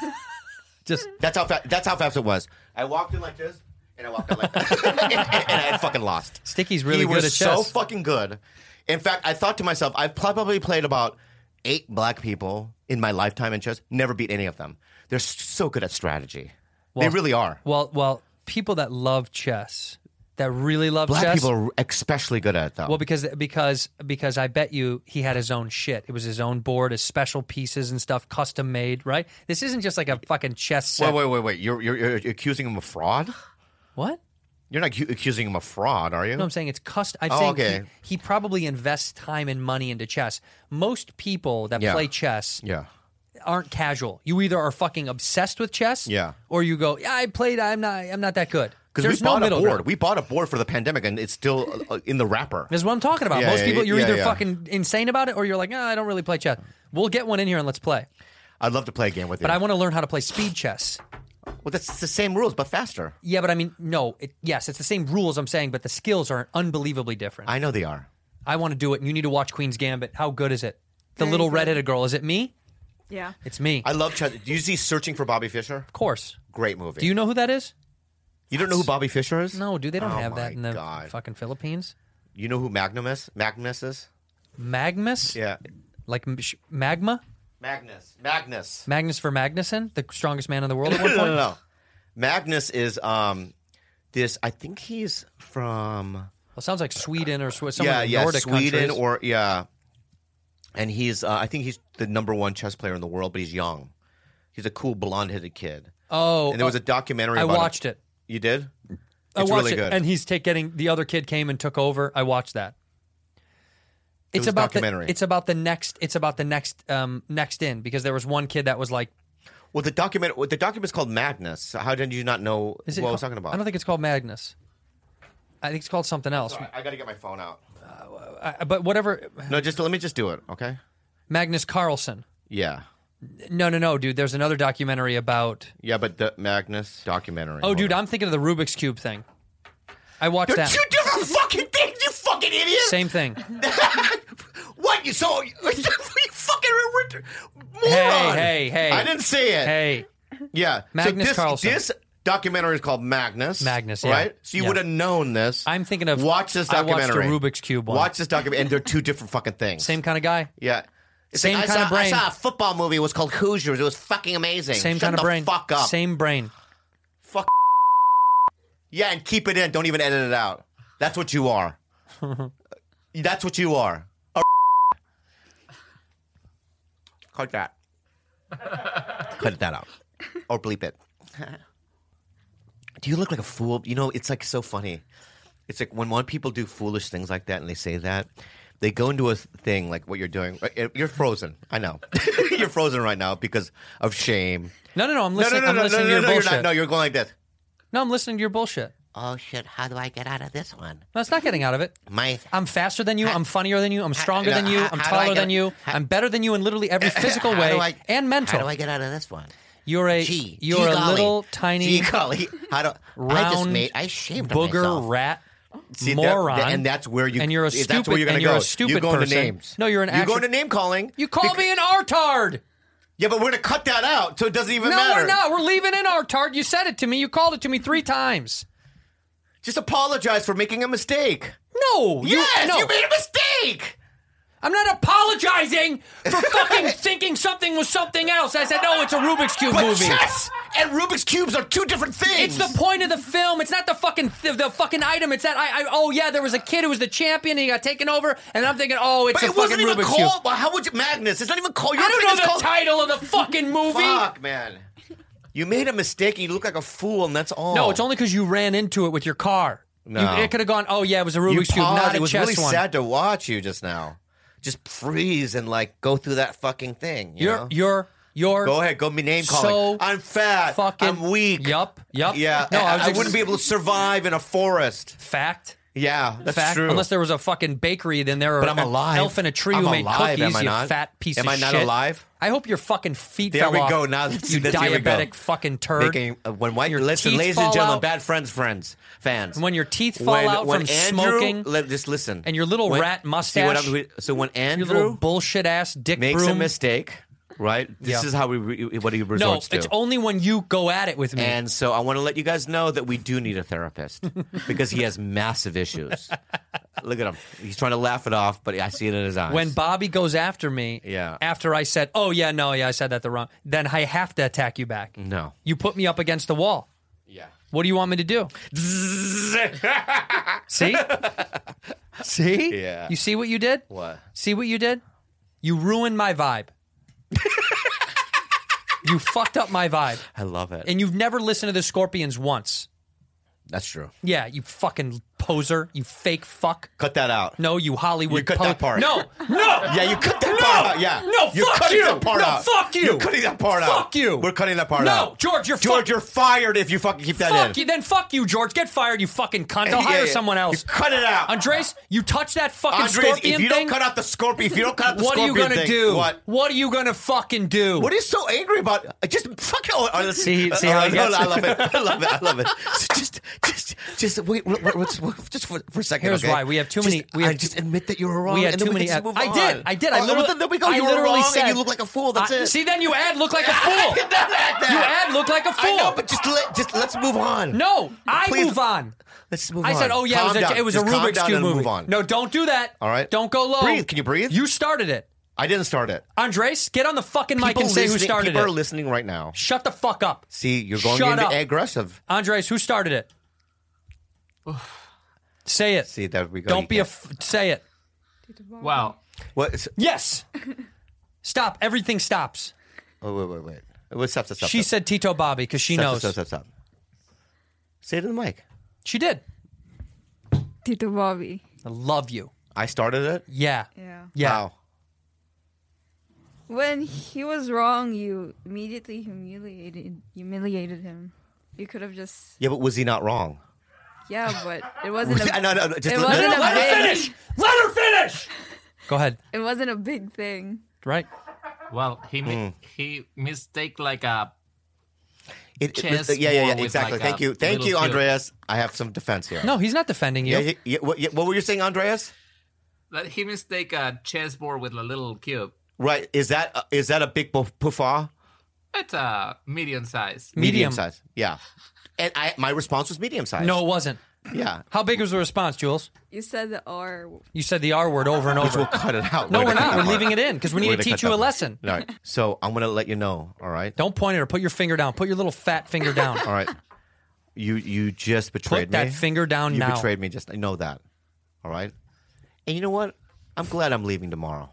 Just That's how fast, that's how fast it was. I walked in like this. And I walked out like that. and, and I had fucking lost. Sticky's really he good was at chess. so fucking good. In fact, I thought to myself, I've probably played about eight black people in my lifetime in chess. Never beat any of them. They're so good at strategy. Well, they really are. Well, well, people that love chess, that really love Black chess. people are especially good at it, though. Well, because because because I bet you he had his own shit. It was his own board, his special pieces and stuff, custom made. Right? This isn't just like a fucking chess set. Wait, wait, wait, wait. You're, you're, you're accusing him of fraud? What? You're not cu- accusing him of fraud, are you? No, I'm saying it's custom. I'm Oh, saying okay. he, he probably invests time and money into chess. Most people that Yeah. play chess Yeah. aren't casual. You either are fucking obsessed with chess, Yeah. or you go, yeah, I played. I'm not. I'm not that good. Because There's we no bought middle a board. ground. We bought a board for the pandemic, and it's still uh, in the wrapper. This is what I'm talking about. Yeah, Most yeah, people, you're yeah, either yeah. fucking insane about it, or you're like, no, I don't really play chess. We'll get one in here and let's play. I'd love to play a game with you. But I want to learn how to play speed chess. Well, that's the same rules, but faster. Yeah, but I mean, no. It, yes, it's the same rules I'm saying, but the skills are unbelievably different. I, I know they are. want to do it, and you need to watch Queen's Gambit. How good is it? The Very little good. redheaded girl. Is it me? Yeah. It's me. I love chess. Do you see Searching for Bobby Fischer? Of course. Great movie. Do you know who that is? You don't know who Bobby Fischer is? No, dude. They don't Oh have that my in the God. fucking Philippines. You know who Magnum is? Magnus is? Magnus? Yeah. Like m- sh- magma? Magnus. Magnus. Magnus for Magnuson? The strongest man in the world No, at one no, point? no, no. Magnus is um, this. I think he's from. Well, it sounds like Sweden or Sw- some yeah, of the yeah, Nordic Sweden countries. or yeah. And he's. Uh, I think he's the number one chess player in the world, but he's young. He's a cool blonde-headed kid. Oh. And there was uh, a documentary. I about watched him. it. You did? I It's watched really it, good. and he's take, getting the other kid came and took over. I watched that. It It's was a about documentary. the it's about the next it's about the next um next in because there was one kid that was like Well, the document. Well, the document's called Magnus. How did you not know is it what I called- was talking about? I don't think it's called Magnus. I think it's called something else. Sorry, I got to get my phone out. I, but whatever. No, just let me just do it, okay? Magnus Carlsen. Yeah, No, no, no, dude. There's another documentary about. yeah, but the Magnus documentary. Oh, Hold dude, on. I'm thinking of the Rubik's Cube thing. I watched They're that. two different fucking things, you fucking idiot. Same thing. What you so you fucking moron? Hey, hey, hey. I didn't say it. Hey, Yeah, Magnus so this, Carlsen. This documentary is called Magnus. Magnus, yeah. right? So you Yeah. would have known this. I'm thinking of. Watch this I watched documentary. a Rubik's Cube one. Watch this documentary, and they're two different fucking things. Same kind of guy. Yeah. It's Same like, I kind of saw- brain. I saw a football movie. It was called Hoosiers. It was fucking amazing. Same Shut kind of the brain. Fuck up. Same brain. Fuck. Yeah, and keep it in. Don't even edit it out. That's what you are. That's what you are. A Cut that. Cut that out. Or bleep it. Do you look like a fool? You know, it's like so funny. It's like when when people do foolish things like that and they say that, they go into a thing like what you're doing. You're frozen. I know. You're frozen right now because of shame. No, no, no. I'm No, listening. no, no, I'm no, listening no, to your no, no, you're bullshit. not. No, you're going like this. No, I'm listening to your bullshit. Oh, shit. How do I get out of this one? No, it's not getting out of it. My I'm faster than you. I'm funnier than you. I'm stronger no, than you. how- I'm how do I taller get- than you. how- I'm better than you in literally every physical How way do I- and mental. How do I get out of this one? You're a Gee, you're gee a golly. little tiny Gee golly. How do I just round made I shamed booger myself. rat. See, moron. that- and that's where you and you're a that's stupid where you're gonna and you're go. a stupid You're going person. to names. No, you're an You're actual- going to name calling. You call Bec- me an artard. Yeah, but we're going to cut that out, so it doesn't even No, matter. we're not. We're leaving in artard. You said it to me. You called it to me three times. Just apologize for making a mistake. No. You, Yes, no. you made a mistake. I'm not apologizing for fucking thinking something was something else. I said, no, it's a Rubik's Cube But movie. chess and Rubik's Cubes are two different things. It's the point of the film. It's not the fucking th- the fucking item. It's that I, I oh yeah, there was a kid who was the champion and he got taken over, and I'm thinking, oh, it's But a it wasn't fucking even Rubik's Cube. called. Well, how would you Magnus? It's not even called. Your I don't thing know is the called, title of the fucking movie. Fuck, man. You made a mistake and you look like a fool, and that's all. No, it's only because you ran into it with your car. No. You, it could have gone, oh yeah, it was a You Rubik's Cube, paused. not a It was chess really one. sad to watch you just now. Just freeze and like go through that fucking thing. You You're know? you're you're Go ahead, go me name so calling. I'm fat. fucking I'm weak. Yup, yup. Yeah. No, I, I, was I ex- wouldn't be able to survive in a forest. fact. Yeah, that's fact. true. Unless there was a fucking bakery, then there but or I'm an alive. elf in a tree I'm who made alive, cookies. am I you not? fat piece Am of I not shit. alive? I hope your fucking feet There fell we off. go. Now that's- you that's- here we go. diabetic fucking turd. Making, uh, when white, Your listen, teeth ladies fall and gentlemen, out. bad friends, friends, fans. When your teeth fall when, out when from Andrew, smoking, let, just listen. and your little When- rat see mustache, what I'm- so when your Andrew little bullshit ass dick makes broom. a mistake, right? This Yeah. is how we re- what he no, resorts it's to. only when you go at it with me. And so I want to let you guys know that we do need a therapist because he has massive issues. Look at him. He's trying to laugh it off, but I see it in his eyes. when Bobby goes after me, Yeah. after I said, "Oh yeah, no, yeah, I said that the wrong," then I have to attack you back. No. You put me up against the wall. Yeah. What do you want me to do? See? See? Yeah. You see what you did? What? See what you did? You ruined my vibe. You fucked up my vibe. I love it. And you've never listened to the Scorpions once. That's true. Yeah, you fucking poser. You fake fuck. Cut that out. No, you Hollywood You cut po- that part. No, no. Yeah, you cut that No! part out. Yeah. No, You're fuck cutting you. that part No, out. fuck you. You're cutting that part out. Fuck you. We're cutting that part No, out. George, you're George, fuck- you're fired if you fucking keep that Fuck in. you. Then fuck you, George. Get fired, you fucking cunt. I'll Yeah, hire yeah. someone else. You cut it out. Andres, you touch that fucking Andres, scorpion if you thing. don't cut out the scorpion, if you don't cut out the what are scorpion you gonna thing, do? What? What are you gonna fucking do? What are you so angry about? Just fucking. Oh, oh, let's- See- see oh, how he no, gets no, I it? love it. I love it. I love it. So just, just, just wait. wait, wait, wait, wait, just for, for a second. Here's okay? why. We have too Just- many- we I have just too- admit that you were wrong. We had and then too we many. can ad- just move I on. did. I did. I Oh, literally. well, there we go. I You were literally wrong, said, and you look like a fool. That's I- it. See, then you ad look like a I fool. did not act that. You ad look like a fool. I know, but just let, just let's move on. No, I Please. move on. Let's move I on. said, "Oh yeah, Calm it was a, down. it was a Just calm Rubik's down Cube and movie." Move on. No, don't do that. All right. Don't go low. Breathe. Can you breathe? You started it, I didn't start it. Andres. Get on the fucking mic People and say who listening- started people it. are listening right now. Shut the fuck up. See, you're going Shut into up. aggressive. Andres, who started it? Say it. See, there we go. Don't You be a. can't- F- say it. Well, What? Yes. Stop. Everything stops. Oh, wait, wait, wait. Wait, stop, stop, stop. She stop. said Tito Bobby because she Stop, knows. Stop, stop, stop. Say it in the mic. She did. Tito Bobby. I love you. I started it. Yeah. Yeah. Yeah. How? When he was wrong, you immediately humiliated humiliated him. You could have just Yeah, but was he not wrong? yeah, but it wasn't a, no, no, no. Just it let- wasn't no, a no, Let her big finish. Let her finish. Go ahead. it wasn't a big thing. Right. well, he mi- he mistake like a It, it, chess yeah, yeah, yeah, ball with exactly. like Thank a you, thank little you, cube. Andreas. I have some defense here. No, he's not defending you. Yeah, yeah, yeah, what, yeah, what were you saying, Andreas? that he mistake a chessboard with a little cube. Right? Is that uh, is that a big po- puffa? It's a medium size. Medium. size. Yeah. And I, my response was medium size. No, it wasn't. Yeah. How big was the response, Jules? You said the R. You said the R word over and Which over. we'll cut it out. No, We're we're gonna not. cut We're that leaving part. it in because we need We're to gonna teach cut you a that part. lesson. All right. So I'm going to let you know. All right. Don't point at her. Put your finger down. Put your little fat finger down. All right. You you just betrayed Put that me. finger down you now. betrayed me. Just I know that. All right. And you know what? I'm glad I'm leaving tomorrow.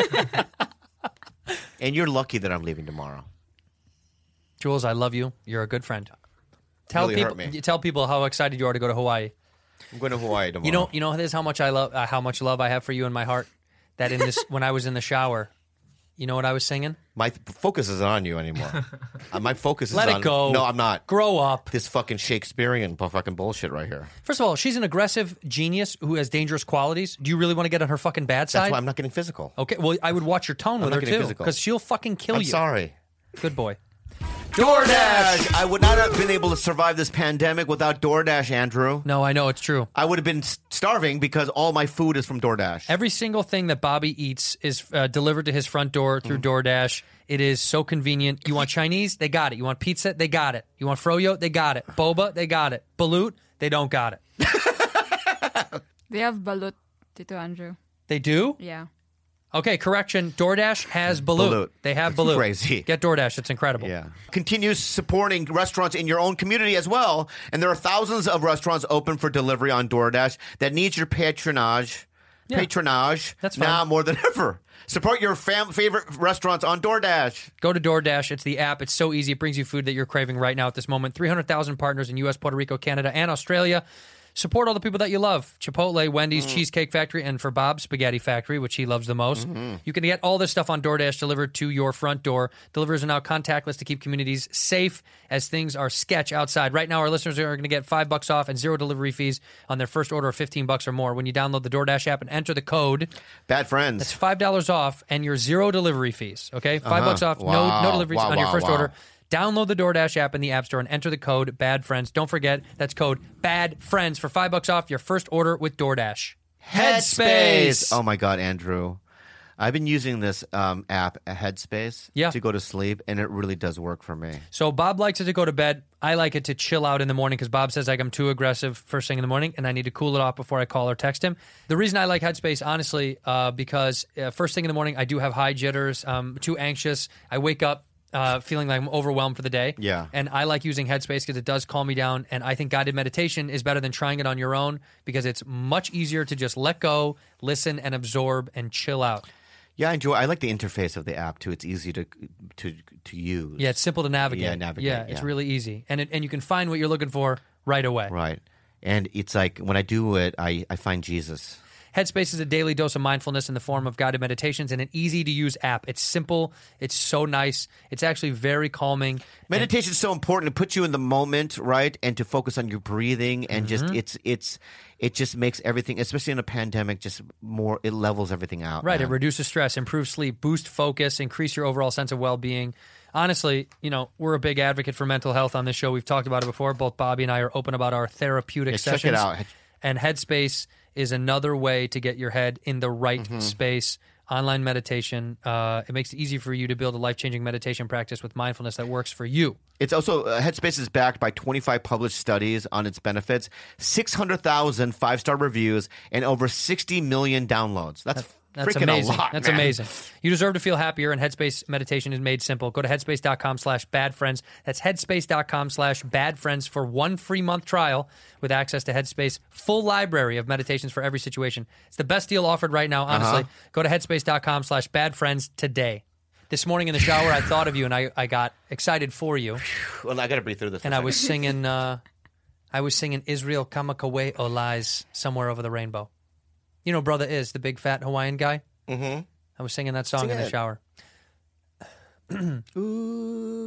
And you're lucky that I'm leaving tomorrow. Jules, I love you. You're a good friend. Tell Really hurt people. me. Tell people how excited you are to go to Hawaii. I'm going to Hawaii tomorrow. You know. You know this. How much I love. Uh, how much love I have for you in my heart. That in this when I was in the shower, you know what I was singing? my th- focus isn't on you anymore. uh, my focus is Let on. it go. No, I'm not. Grow up. This fucking Shakespearean bu- fucking bullshit right here. First of all, she's an aggressive genius who has dangerous qualities. Do you really want to get on her fucking bad That's side? why I'm not getting physical. Okay, well, I would watch your tone with not her getting too, physical. because she'll fucking kill I'm you. sorry. Good boy. DoorDash. I would not have been able to survive this pandemic without DoorDash, Andrew. No, I know it's true. I would have been starving because all my food is from DoorDash. Every single thing that Bobby eats is uh, delivered to his front door through mm. DoorDash. It is so convenient. You want Chinese? They got it. You want pizza? They got it. You want froyo? They got it. Boba? They got it. Balut? They don't got it. They have balut, Tito Andrew. They do? Yeah. Okay, correction. DoorDash has balut. Balut. They have That's balut. crazy. Get DoorDash. It's incredible. Yeah. Continue supporting restaurants in your own community as well. And there are thousands of restaurants open for delivery on DoorDash that needs your patronage. Yeah. Patronage. That's fine. Now more than ever. Support your fam- favorite restaurants on DoorDash. Go to DoorDash. It's the app. It's so easy. It brings you food that you're craving right now at this moment. three hundred thousand partners in U S, Puerto Rico, Canada, and Australia. Support all the people that you love. Chipotle, Wendy's, mm. Cheesecake Factory, and for Bob, Spaghetti Factory, which he loves the most. Mm-hmm. You can get all this stuff on DoorDash delivered to your front door. Deliverers are now contactless to keep communities safe as things are sketch outside. Right now, our listeners are going to get five bucks off and zero delivery fees on their first order of fifteen bucks or more when you download the DoorDash app and enter the code. Bad Friends. That's five dollars off and your zero delivery fees. Okay? Five uh-huh. bucks off, wow. no, no deliveries wow, on your wow, first wow. order. Download the DoorDash app in the App Store and enter the code BADFRIENDS. Don't forget, that's code BADFRIENDS for five bucks off your first order with DoorDash. Headspace. Oh, my God, Andrew. I've been using this um, app, Headspace, yeah. to go to sleep, and it really does work for me. So Bob likes it to go to bed. I like it to chill out in the morning because Bob says like I'm too aggressive first thing in the morning, and I need to cool it off before I call or text him. The reason I like Headspace, honestly, uh, because uh, first thing in the morning, I do have high jitters, um, too anxious. I wake up Uh, feeling like I'm overwhelmed for the day. Yeah. And I like using Headspace because it does calm me down. And I think guided meditation is better than trying it on your own because it's much easier to just let go, listen, and absorb and chill out. Yeah, I enjoy. I like the interface of the app too. It's easy to to to use. Yeah, it's simple to navigate. Yeah, navigate. Yeah, yeah. it's really easy, and it, and you can find what you're looking for right away. Right, and it's like when I do it, I I find Jesus. Headspace is a daily dose of mindfulness in the form of guided meditations and an easy-to-use app. It's simple. It's so nice. It's actually very calming. Meditation is so important to put you in the moment, right? And to focus on your breathing and mm-hmm. just it's it's it just makes everything, especially in a pandemic, just more. It levels everything out. Right. Man. It reduces stress, improves sleep, boost focus, increase your overall sense of well-being. Honestly, you know, we're a big advocate for mental health on this show. We've talked about it before. Both Bobby and I are open about our therapeutic yeah, sessions. Check it out. And Headspace is another way to get your head in the right mm-hmm. space. Online meditation. Uh, it makes it easy for you to build a life-changing meditation practice with mindfulness that works for you. It's also, uh, Headspace is backed by twenty-five published studies on its benefits, six hundred thousand five-star reviews, and over sixty million downloads. That's, That's That's freaking amazing. a lot, That's man. amazing. You deserve to feel happier, and Headspace meditation is made simple. Go to headspace.com slash badfriends. That's headspace.com slash badfriends for one free month trial with access to Headspace full library of meditations for every situation. It's the best deal offered right now, honestly. Uh-huh. Go to headspace.com slash badfriends today. This morning in the shower, I thought of you, and I, I got excited for you. Well, I got to breathe through this. And I was singing, uh, I was singing Israel Kamakawe Olai's Somewhere Over the Rainbow. You know, Brother Is, the big fat Hawaiian guy? Mm-hmm. I was singing that song Sing in the it. shower. Ooh,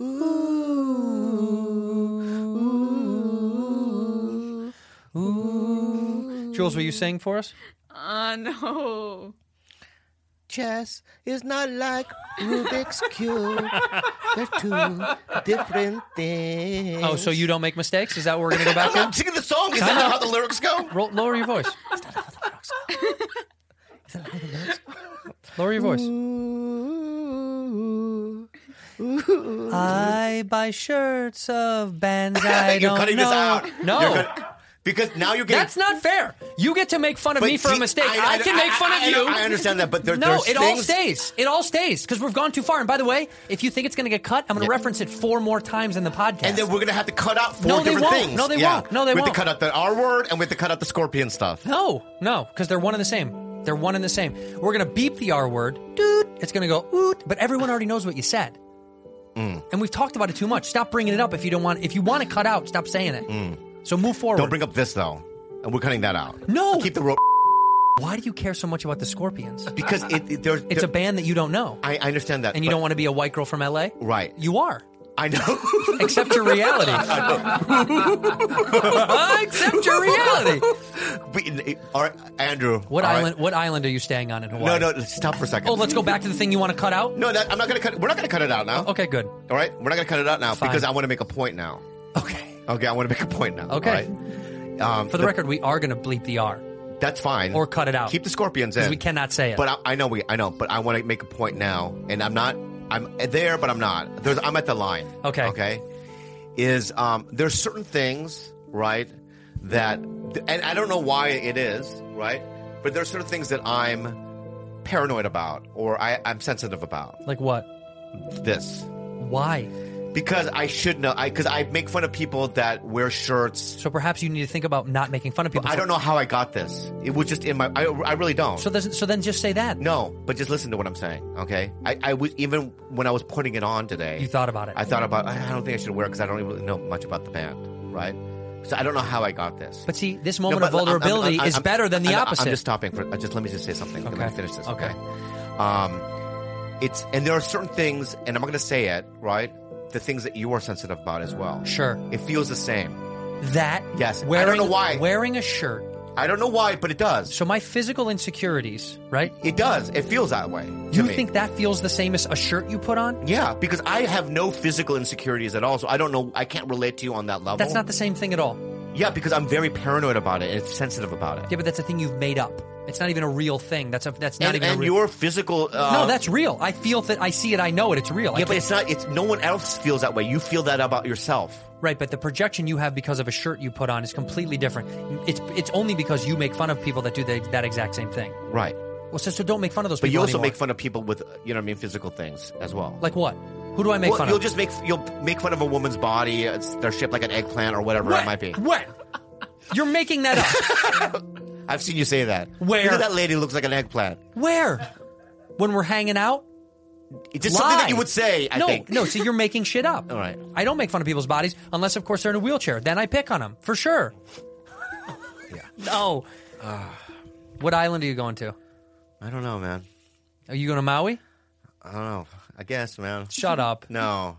ooh, ooh, ooh. Jules, will you sing for us? Uh, no. Chess is not like Rubik's Cube. They're two different things. Oh, so you don't make mistakes? Is that what we're going to go back to? I'm singing the song. Is that not how the lyrics go? Roll, lower your voice. Is that how the lyrics go? Is that how the lyrics go? Lower your voice. Ooh, ooh. I buy shirts of bands I You're don't cutting know. this out. No. You're cut- because now you're getting... That's not fair. You get to make fun of But me for see, a mistake. I, I, I can make fun I, of I, you. I understand that, but there, no, there's it things... all stays. It all stays because we've gone too far. And by the way, if you think it's going to get cut, I'm going to Yeah. reference it four more times in the podcast. And then we're going to have to cut out four No, they different won't. things. No, they yeah. won't. No, they we won't. We have to cut out the R word, and we have to cut out the scorpion stuff. No, no, because they're one and the same. They're one and the same. We're going to beep the R word. Doot. It's going to go, oot. But everyone already knows what you said. Mm. And we've talked about it too much. Stop bringing it up if you don't want. If you want to cut out, stop saying it. Mm. So move forward. Don't bring up this, though. And we're cutting that out. No. Keep the rope. Why do you care so much about the Scorpions? Because it, it, there's, it's a band that you don't know. I, I understand that. And you don't want to be a white girl from L A? Right. You are. I know. Accept your reality. Accept your reality. But, all right, Andrew. What all right. island? What island are you staying on in Hawaii? No, no, stop for a second. Oh, let's go back to the thing you want to cut out. No, that, I'm not going to cut. We're not going to cut it out now. Okay, good. All right, we're not going to cut it out now Fine. because I want to make a point now. Okay. Okay, I want to make a point now. Okay. All right? Um, For the, the record, we are going to bleep the R. That's fine. Or cut it out. Keep the scorpions Because in. we cannot say it. But I, I know we. I know. But I want to make a point now, and I'm not. I'm there, but I'm not. There's. I'm at the line. Okay. Okay. Is um. There's certain things, right? That, and I don't know why it is, right? But there's certain things that I'm paranoid about, or I, I'm sensitive about. Like what? This. Why? Because I should know. I because I make fun of people that wear shirts. So perhaps you need to think about not making fun of people. I don't know how I got this. It was just in my. I, I really don't. So there's, so then just say that. No, but just listen to what I'm saying, okay? I, I was even when I was putting it on today. You thought about it. I thought about. I don't think I should wear it because I don't really know much about the band, right? So I don't know how I got this. But see, this moment No, of but I'm- vulnerability I'm- I'm- is better than the I'm- opposite. I'm just stopping for. uh, Just let me just say something. Okay. Let me finish this. Okay. Okay. Um, it's and there are certain things, and I'm not going to say it, right? The things that you are sensitive about as well. Sure. It feels the same. That Yes. I wearing, don't know why. Wearing a shirt. I don't know why, but it does. So my physical insecurities, right? It does. It feels that way. To You me. think that feels the same as a shirt you put on? Yeah, because I have no physical insecurities at all, so I don't know. I can't relate to you on that level. That's not the same thing at all. Yeah, because I'm very paranoid about it and sensitive about it. Yeah, but that's a thing you've made up. It's not even a real thing. That's a that's not and even and a real. your physical. Uh, no, that's real. I feel that. I see it. I know it. It's real. I yeah, can't- but it's not. It's no one else feels that way. You feel that about yourself. Right, but the projection you have because of a shirt you put on is completely different. It's it's only because you make fun of people that do the, that exact same thing. Right. Well, so, so don't make fun of those But people you also anymore. make fun of people with, you know what I mean, physical things as well. Like what? Who do I make well, fun you'll of? just make you'll make fun of a woman's body. It's, they're shaped like an eggplant or whatever When? it might be. When? You're making that up. I've seen you say that. Where? Look at that lady looks like an eggplant. Where? When we're hanging out? It's just something that Lie. you would say, I no, think. No, see, you're making shit up. All right. I don't make fun of people's bodies unless, of course, they're in a wheelchair. Then I pick on them, for sure. Yeah. No. What island are you going to? I don't know, man. Are you going to Maui? I don't know. I guess, man. Shut up. No.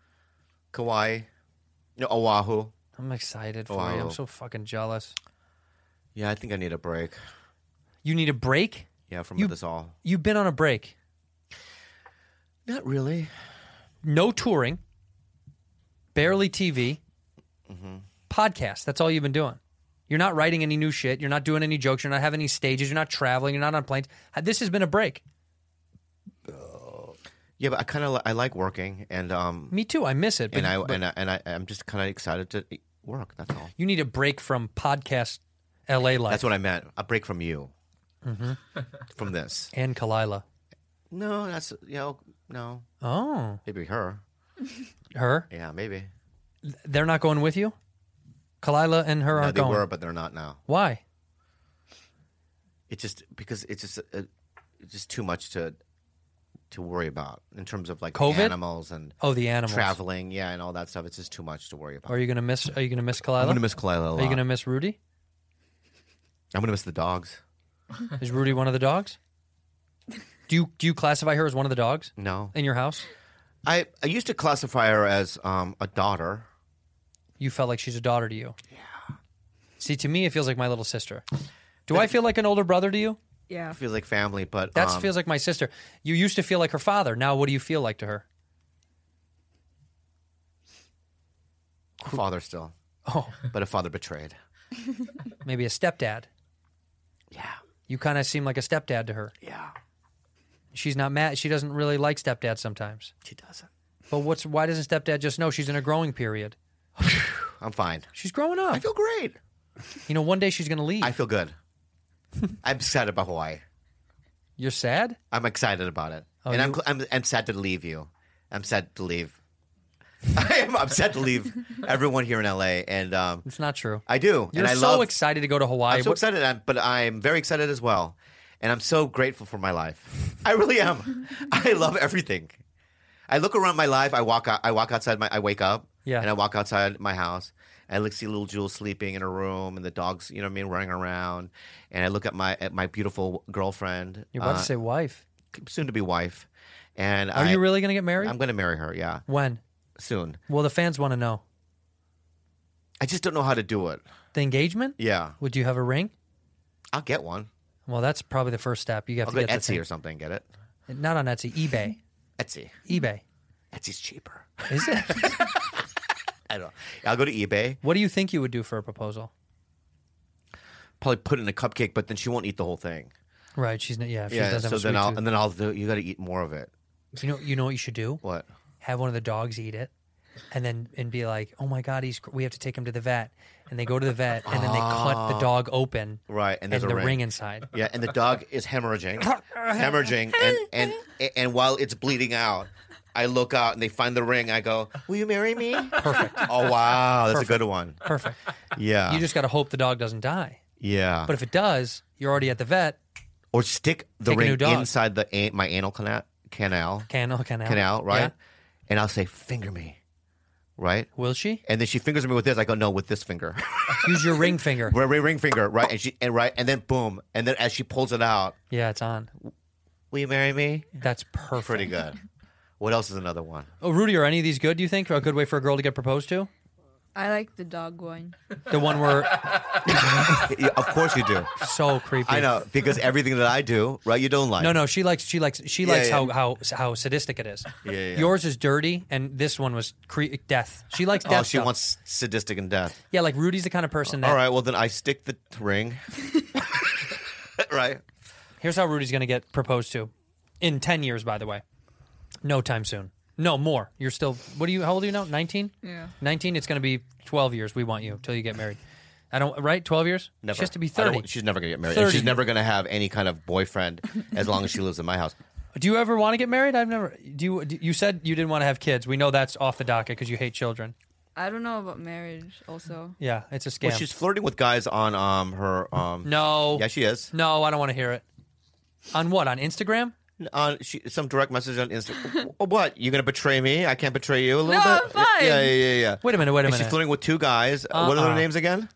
Kauai. No, Oahu. I'm excited for Wow. you. I'm so fucking jealous. Yeah, I think I need a break. You need a break? Yeah, from You- this all. You've been on a break. Not really. No touring. Barely T V. Mm-hmm. Podcast. That's all you've been doing. You're not writing any new shit. You're not doing any jokes. You're not having any stages. You're not traveling. You're not on planes. This has been a break. Yeah, but I kind of li- I like working, and um, Me too. I miss it. But, and I but and I, and I I'm just kind of excited to work. That's all. you need a break from podcast L A life. That's what I meant. A break from you. Mm-hmm. From this. And Kalila. No, that's you know no. Oh, Maybe her. her? Yeah, maybe. They're not going with you? Kalila and her No, aren't they going. were, but they're not now. Why? It's just because it's just uh, it's just too much to to worry about in terms of like COVID? animals and Oh, the animals. traveling, yeah, and all that stuff. It's just too much to worry about. Are you gonna miss? Are you gonna miss Kalila? I'm gonna miss Kalila a lot. Are you gonna miss Rudy? I'm gonna miss the dogs. Is Rudy one of the dogs? Do you do you classify her as one of the dogs No, in your house? I I used to classify her as um, a daughter. You felt like she's a daughter to you. Yeah. See, to me, it feels like my little sister. Do I feel like an older brother to you? Yeah. It feels like family, but That um, feels like my sister. You used to feel like her father. Now, what do you feel like to her? a father still, Oh, but a father betrayed. maybe a stepdad. Yeah, You kind of seem like a stepdad to her. yeah, She's not mad. She doesn't really like stepdad sometimes. she doesn't. But what's why doesn't stepdad just know she's in a growing period? I'm fine. She's growing up. I feel great. You know, one day she's going to leave. I feel good. I'm excited about Hawaii. You're sad? I'm excited about it, Oh, and I'm, you- cl- I'm I'm sad to leave you. I'm sad to leave. I am. I'm sad to leave everyone here in L A, and um, It's not true. I do. You're and I so love, excited to go to Hawaii. I'm so What- excited, I'm- but I'm very excited as well, and I'm so grateful for my life. I really am. I love everything. I look around my life. I walk out. I walk outside. My. I wake up. Yeah. And I walk outside my house. I look see little Jules sleeping in her room, and the dogs, you know what I mean, running around. And I look at my at my beautiful girlfriend, You're about uh, to say wife. soon to be wife. And Are I, you really going to get married? I'm going to marry her. Yeah. When? soon. Well, the fans want to know. I just don't know how to do it. The engagement? Yeah. Would you have a ring? I'll get one. Well, that's probably the first step. You have I'll to go get to the thing. Etsy or something. Get it? Not on Etsy. eBay. Etsy. eBay. Etsy's cheaper. Is it? I don't know. I'll go to eBay. What do you think you would do for a proposal? Probably put in a cupcake, but then she won't eat the whole thing. Right. She's not, yeah. If she Yeah. doesn't So have a then sweet I'll tooth. and then I'll do. You got to eat more of it. You know. You know what you should do? What? Have one of the dogs eat it, and then and be like, "Oh my God, he's. We have to take him to the vet." And they go to the vet, and then they cut the dog open, Right, and there's and a the ring. ring inside. Yeah, and the dog is hemorrhaging, hemorrhaging, and, and and while it's bleeding out, I look out and they find the ring. I go, "Will you marry me?" Perfect. Oh wow, that's a good one. Perfect. Yeah, You just got to hope the dog doesn't die. yeah. But if it does, you're already at the vet. Or stick the Take a new ring dog. inside the an- my anal canal, canal, Canal, canal, canal, right? Yeah. And I'll say, "Finger me," right? Will she And then she fingers me with this. I go, "No, with this finger." use your ring finger? Ring, ring, ring finger, right? And she and right, and then boom, and then as she pulls it out, Yeah, it's on. will you marry me? That's perfect. Pretty good. What else is another one? Oh, Rudy, are any of these good? Do you think a good way for a girl to get proposed to? I like the dog one. The one where Yeah, of course you do. so creepy. I know because everything that I do, right? You don't like. No, no, she likes she likes she Yeah, likes yeah. how how how sadistic it is. Yeah, yeah, yeah. Yours is dirty, and this one was cre- death. She likes death. Oh, she stuff. wants sadistic and death. Yeah, like Rudy's the kind of person that. All right, well then I stick the ring. Right. Here's how Rudy's going to get proposed to, in ten years. By the way, no time soon. No more. You're still. What are you? How old are you now? Nineteen. Yeah. Nineteen. It's going to be twelve years. We want you till you get married. I don't. Right? Twelve years. Never. She has to be I don't- thirty. She's never gonna get married. And thirty. she's never gonna have any kind of boyfriend as long as she lives in my house. Do you ever want to get married? I've never. Do you? do- You said you didn't want to have kids. We know that's off the docket because you hate children. I don't know about marriage also. Yeah, it's a scam. Well, she's flirting with guys on um her um. no. Yeah, she is. No, I don't want to hear it. On what? On Instagram? On she, some direct message on Instagram. What? You gonna betray me? I can't betray you a little No, bit. I'm fine. Yeah, yeah, yeah, yeah. Wait a minute. Wait a And minute. she's flirting with two guys. Uh, What are Uh-uh. their names again?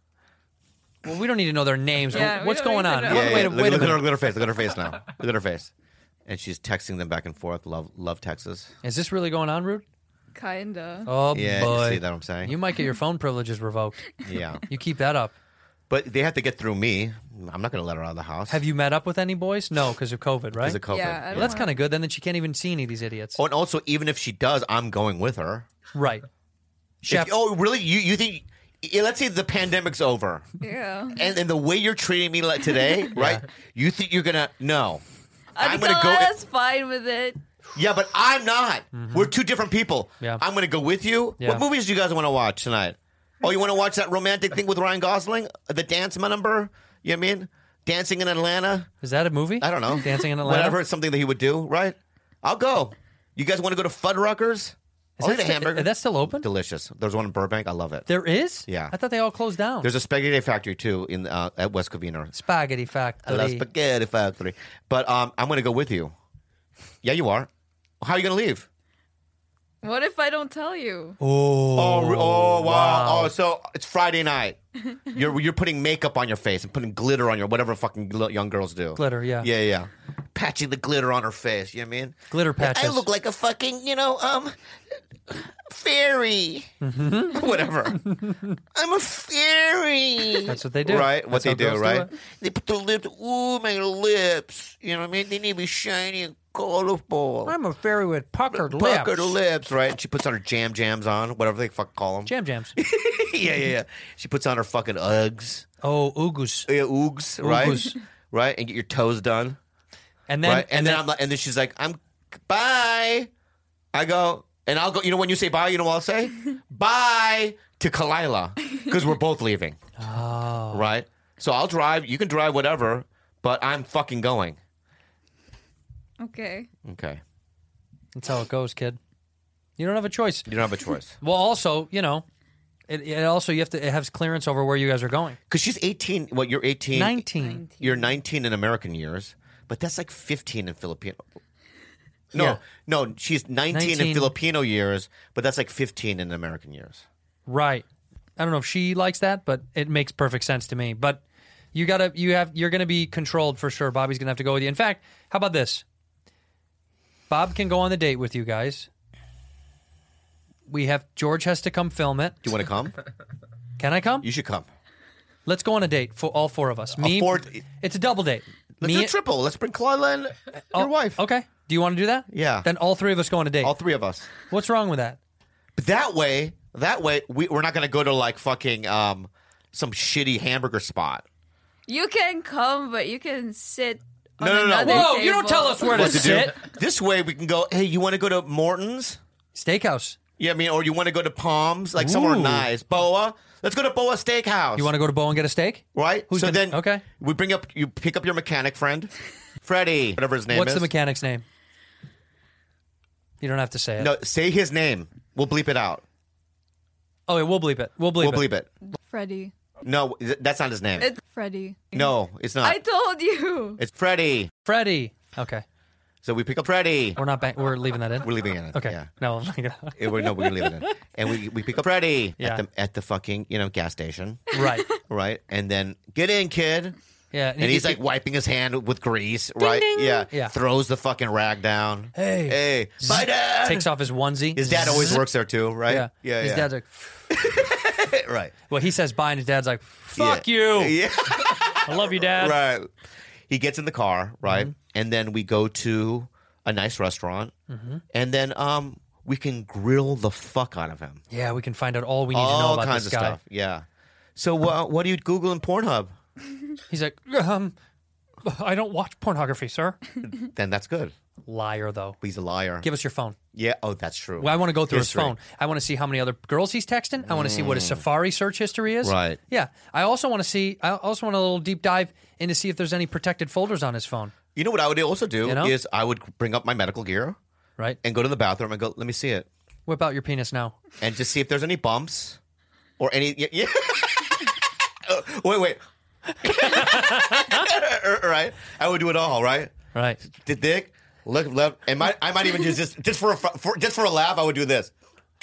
Well, we don't need to know their names. Yeah, we What's don't going need to on? know. Wait, Yeah, wait, yeah. wait Look, a look at her, minute. look at her face. Look at her face now. Look at her face. And she's texting them back and forth. Love, love Texas. Is this really going on, Rude? Kinda. Oh Yeah, boy. you see that what I'm saying? You might get your phone privileges revoked. Yeah. You keep that up. But they have to get through me. I'm not going to let her out of the house. Have you met up with any boys? No, because of COVID, right? Because of COVID. Yeah, I Well, don't that's want- kind of good. Then, then she can't even see any of these idiots. Oh, and also, even if she does, I'm going with her. Right. If- Chef, oh, really? You you think? Yeah, let's say the pandemic's over, Yeah. and and the way you're treating me like today, right? You think you're gonna no? I I'm think gonna go. Alana's fine with it. Yeah, but I'm not. We're two different people. Yeah. I'm gonna go with you. Yeah. What movies do you guys want to watch tonight? Oh, you want to watch that romantic thing with Ryan Gosling, the dance number? You know what I mean? Dancing in Atlanta. is that a movie? I don't know. Dancing in Atlanta? Whatever. It's something that he would do, right? I'll go. You guys want to go to Fuddruckers? Is I'll that, eat a hamburger. is that still open? Delicious. There's one in Burbank. I love it. There is? Yeah. I thought they all closed down. There's a spaghetti factory too in uh, at West Covina. Spaghetti I Factory. love spaghetti factory. But um, I'm going to go with you. Yeah, you are. How are you going to leave? What if I don't tell you? Oh, Oh, re- oh wow. wow. Oh, so it's Friday night. You're you're putting makeup on your face and putting glitter on your whatever fucking gl- young girls do. Glitter, yeah. Yeah, yeah. Patching the glitter on her face. You know what I mean? Glitter patches. I look like a fucking, you know, um, fairy. Mm-hmm. Whatever. I'm a fairy. That's what they do. Right? What That's they how do, girls right? it. They put the lips, ooh, my lips. You know what I mean? They need to be shiny and colorful. I'm a fairy with puckered lips. Puckered lips, right? And she puts on her jam jams on, whatever they fuck call them. Jam jams. yeah, yeah, yeah. She puts on her fucking Uggs. Oh, oogus. Yeah, Oogs, right? Oogus. Right? And get your toes done. And then, right? And, then, I'm like, and then she's like, I'm bye. I go, and I'll go, you know, when you say bye, you know what I'll say? Bye to Kalila. Because we're both leaving. Oh. Right? So I'll drive, you can drive whatever, but I'm fucking going. Okay. Okay. That's how it goes, kid. You don't have a choice. You don't have a choice. Well, also, you know, it, it also you have to it has clearance over where you guys are going. Because she's eighteen. Well, you're eighteen. Nineteen. You're nineteen in American years, but that's like fifteen in Filipino. No, Yeah. no, she's nineteen, in nineteen. Filipino years, but that's like fifteen in American years. Right. I don't know if she likes that, but it makes perfect sense to me. But you gotta you have you're gonna be controlled for sure. Bobby's gonna have to go with you. In fact, how about this? Bob can go on the date with you guys. we have George has to come film it. Do you want to come? Can I come? You should come. Let's go on a date for all four of us. Me, four- it's a double date. Let's Me, do a triple. Let's bring Claudia and oh, your wife. Okay. Do you want to do that? Yeah. Then all three of us go on a date. All three of us. What's wrong with that? But that way, that way, we, we're not going to go to like fucking um some shitty hamburger spot. You can come, but you can sit. On No, no, no. another Whoa! table. You don't tell us where to What to sit. do? This way, we can go. Hey, you want to go to Morton's? Steakhouse. Yeah, I mean, or you want to go to Palms, like somewhere Ooh. nice. Boa. Let's go to Boa Steakhouse. You want to go to Bo and get a steak? right? Who's so gonna- then, okay. we bring up. You pick up your mechanic friend, Freddie, whatever his name What's is. the mechanic's name? You don't have to say it. No, say his name. We'll bleep it out. Oh, yeah, we'll bleep it. We'll bleep we'll it. bleep it. Freddie. No, th- that's not his name. It's Freddie. no, it's not. I told you. It's Freddie. Freddie. Okay. So we pick up Freddie. We're not. Ba- we're leaving that in. We're leaving it in. Okay. Yeah. No, I'm not gonna. Yeah, we're, no, we're leaving it in. And we, we pick up Freddie Yeah. at the at the fucking you know gas station, Right. right? And then get in, kid. Yeah. And he's he- like wiping his hand with grease, right? ding. Yeah. Yeah. Throws the fucking rag down. Hey. Hey. Bye, Dad. takes off his onesie. His dad always works there too, right? Yeah. Yeah. His yeah. dad's like, right. well, he says bye, and his dad's like, fuck Yeah. you. Yeah. I love you, Dad. Right. He gets in the car, right? Mm-hmm. And then we go to a nice restaurant. Mm-hmm. And then um we can grill the fuck out of him. Yeah, we can find out all we need to know All about kinds this of guy. stuff. Yeah. So uh, what do you Google in Pornhub? He's like, um, I don't watch pornography, sir. Then that's good. Liar, though. He's a liar. Give us your phone. Yeah. Oh, that's true. Well, I want to go through History. his phone. I want to see how many other girls he's texting. I want to see what his Safari search history is. Right. Yeah. I also want to see. I also want a little deep dive into see if there's any protected folders on his phone. You know what I would also do You know? is I would bring up my medical gear Right. and go to the bathroom and go, let me see it. Whip out your penis now. And just see if there's any bumps or any. Yeah. yeah. Oh, wait, wait. Right? I would do it all, right? Right. The dick, look left, and might, I might even use this just for a for, just for a laugh. I would do this,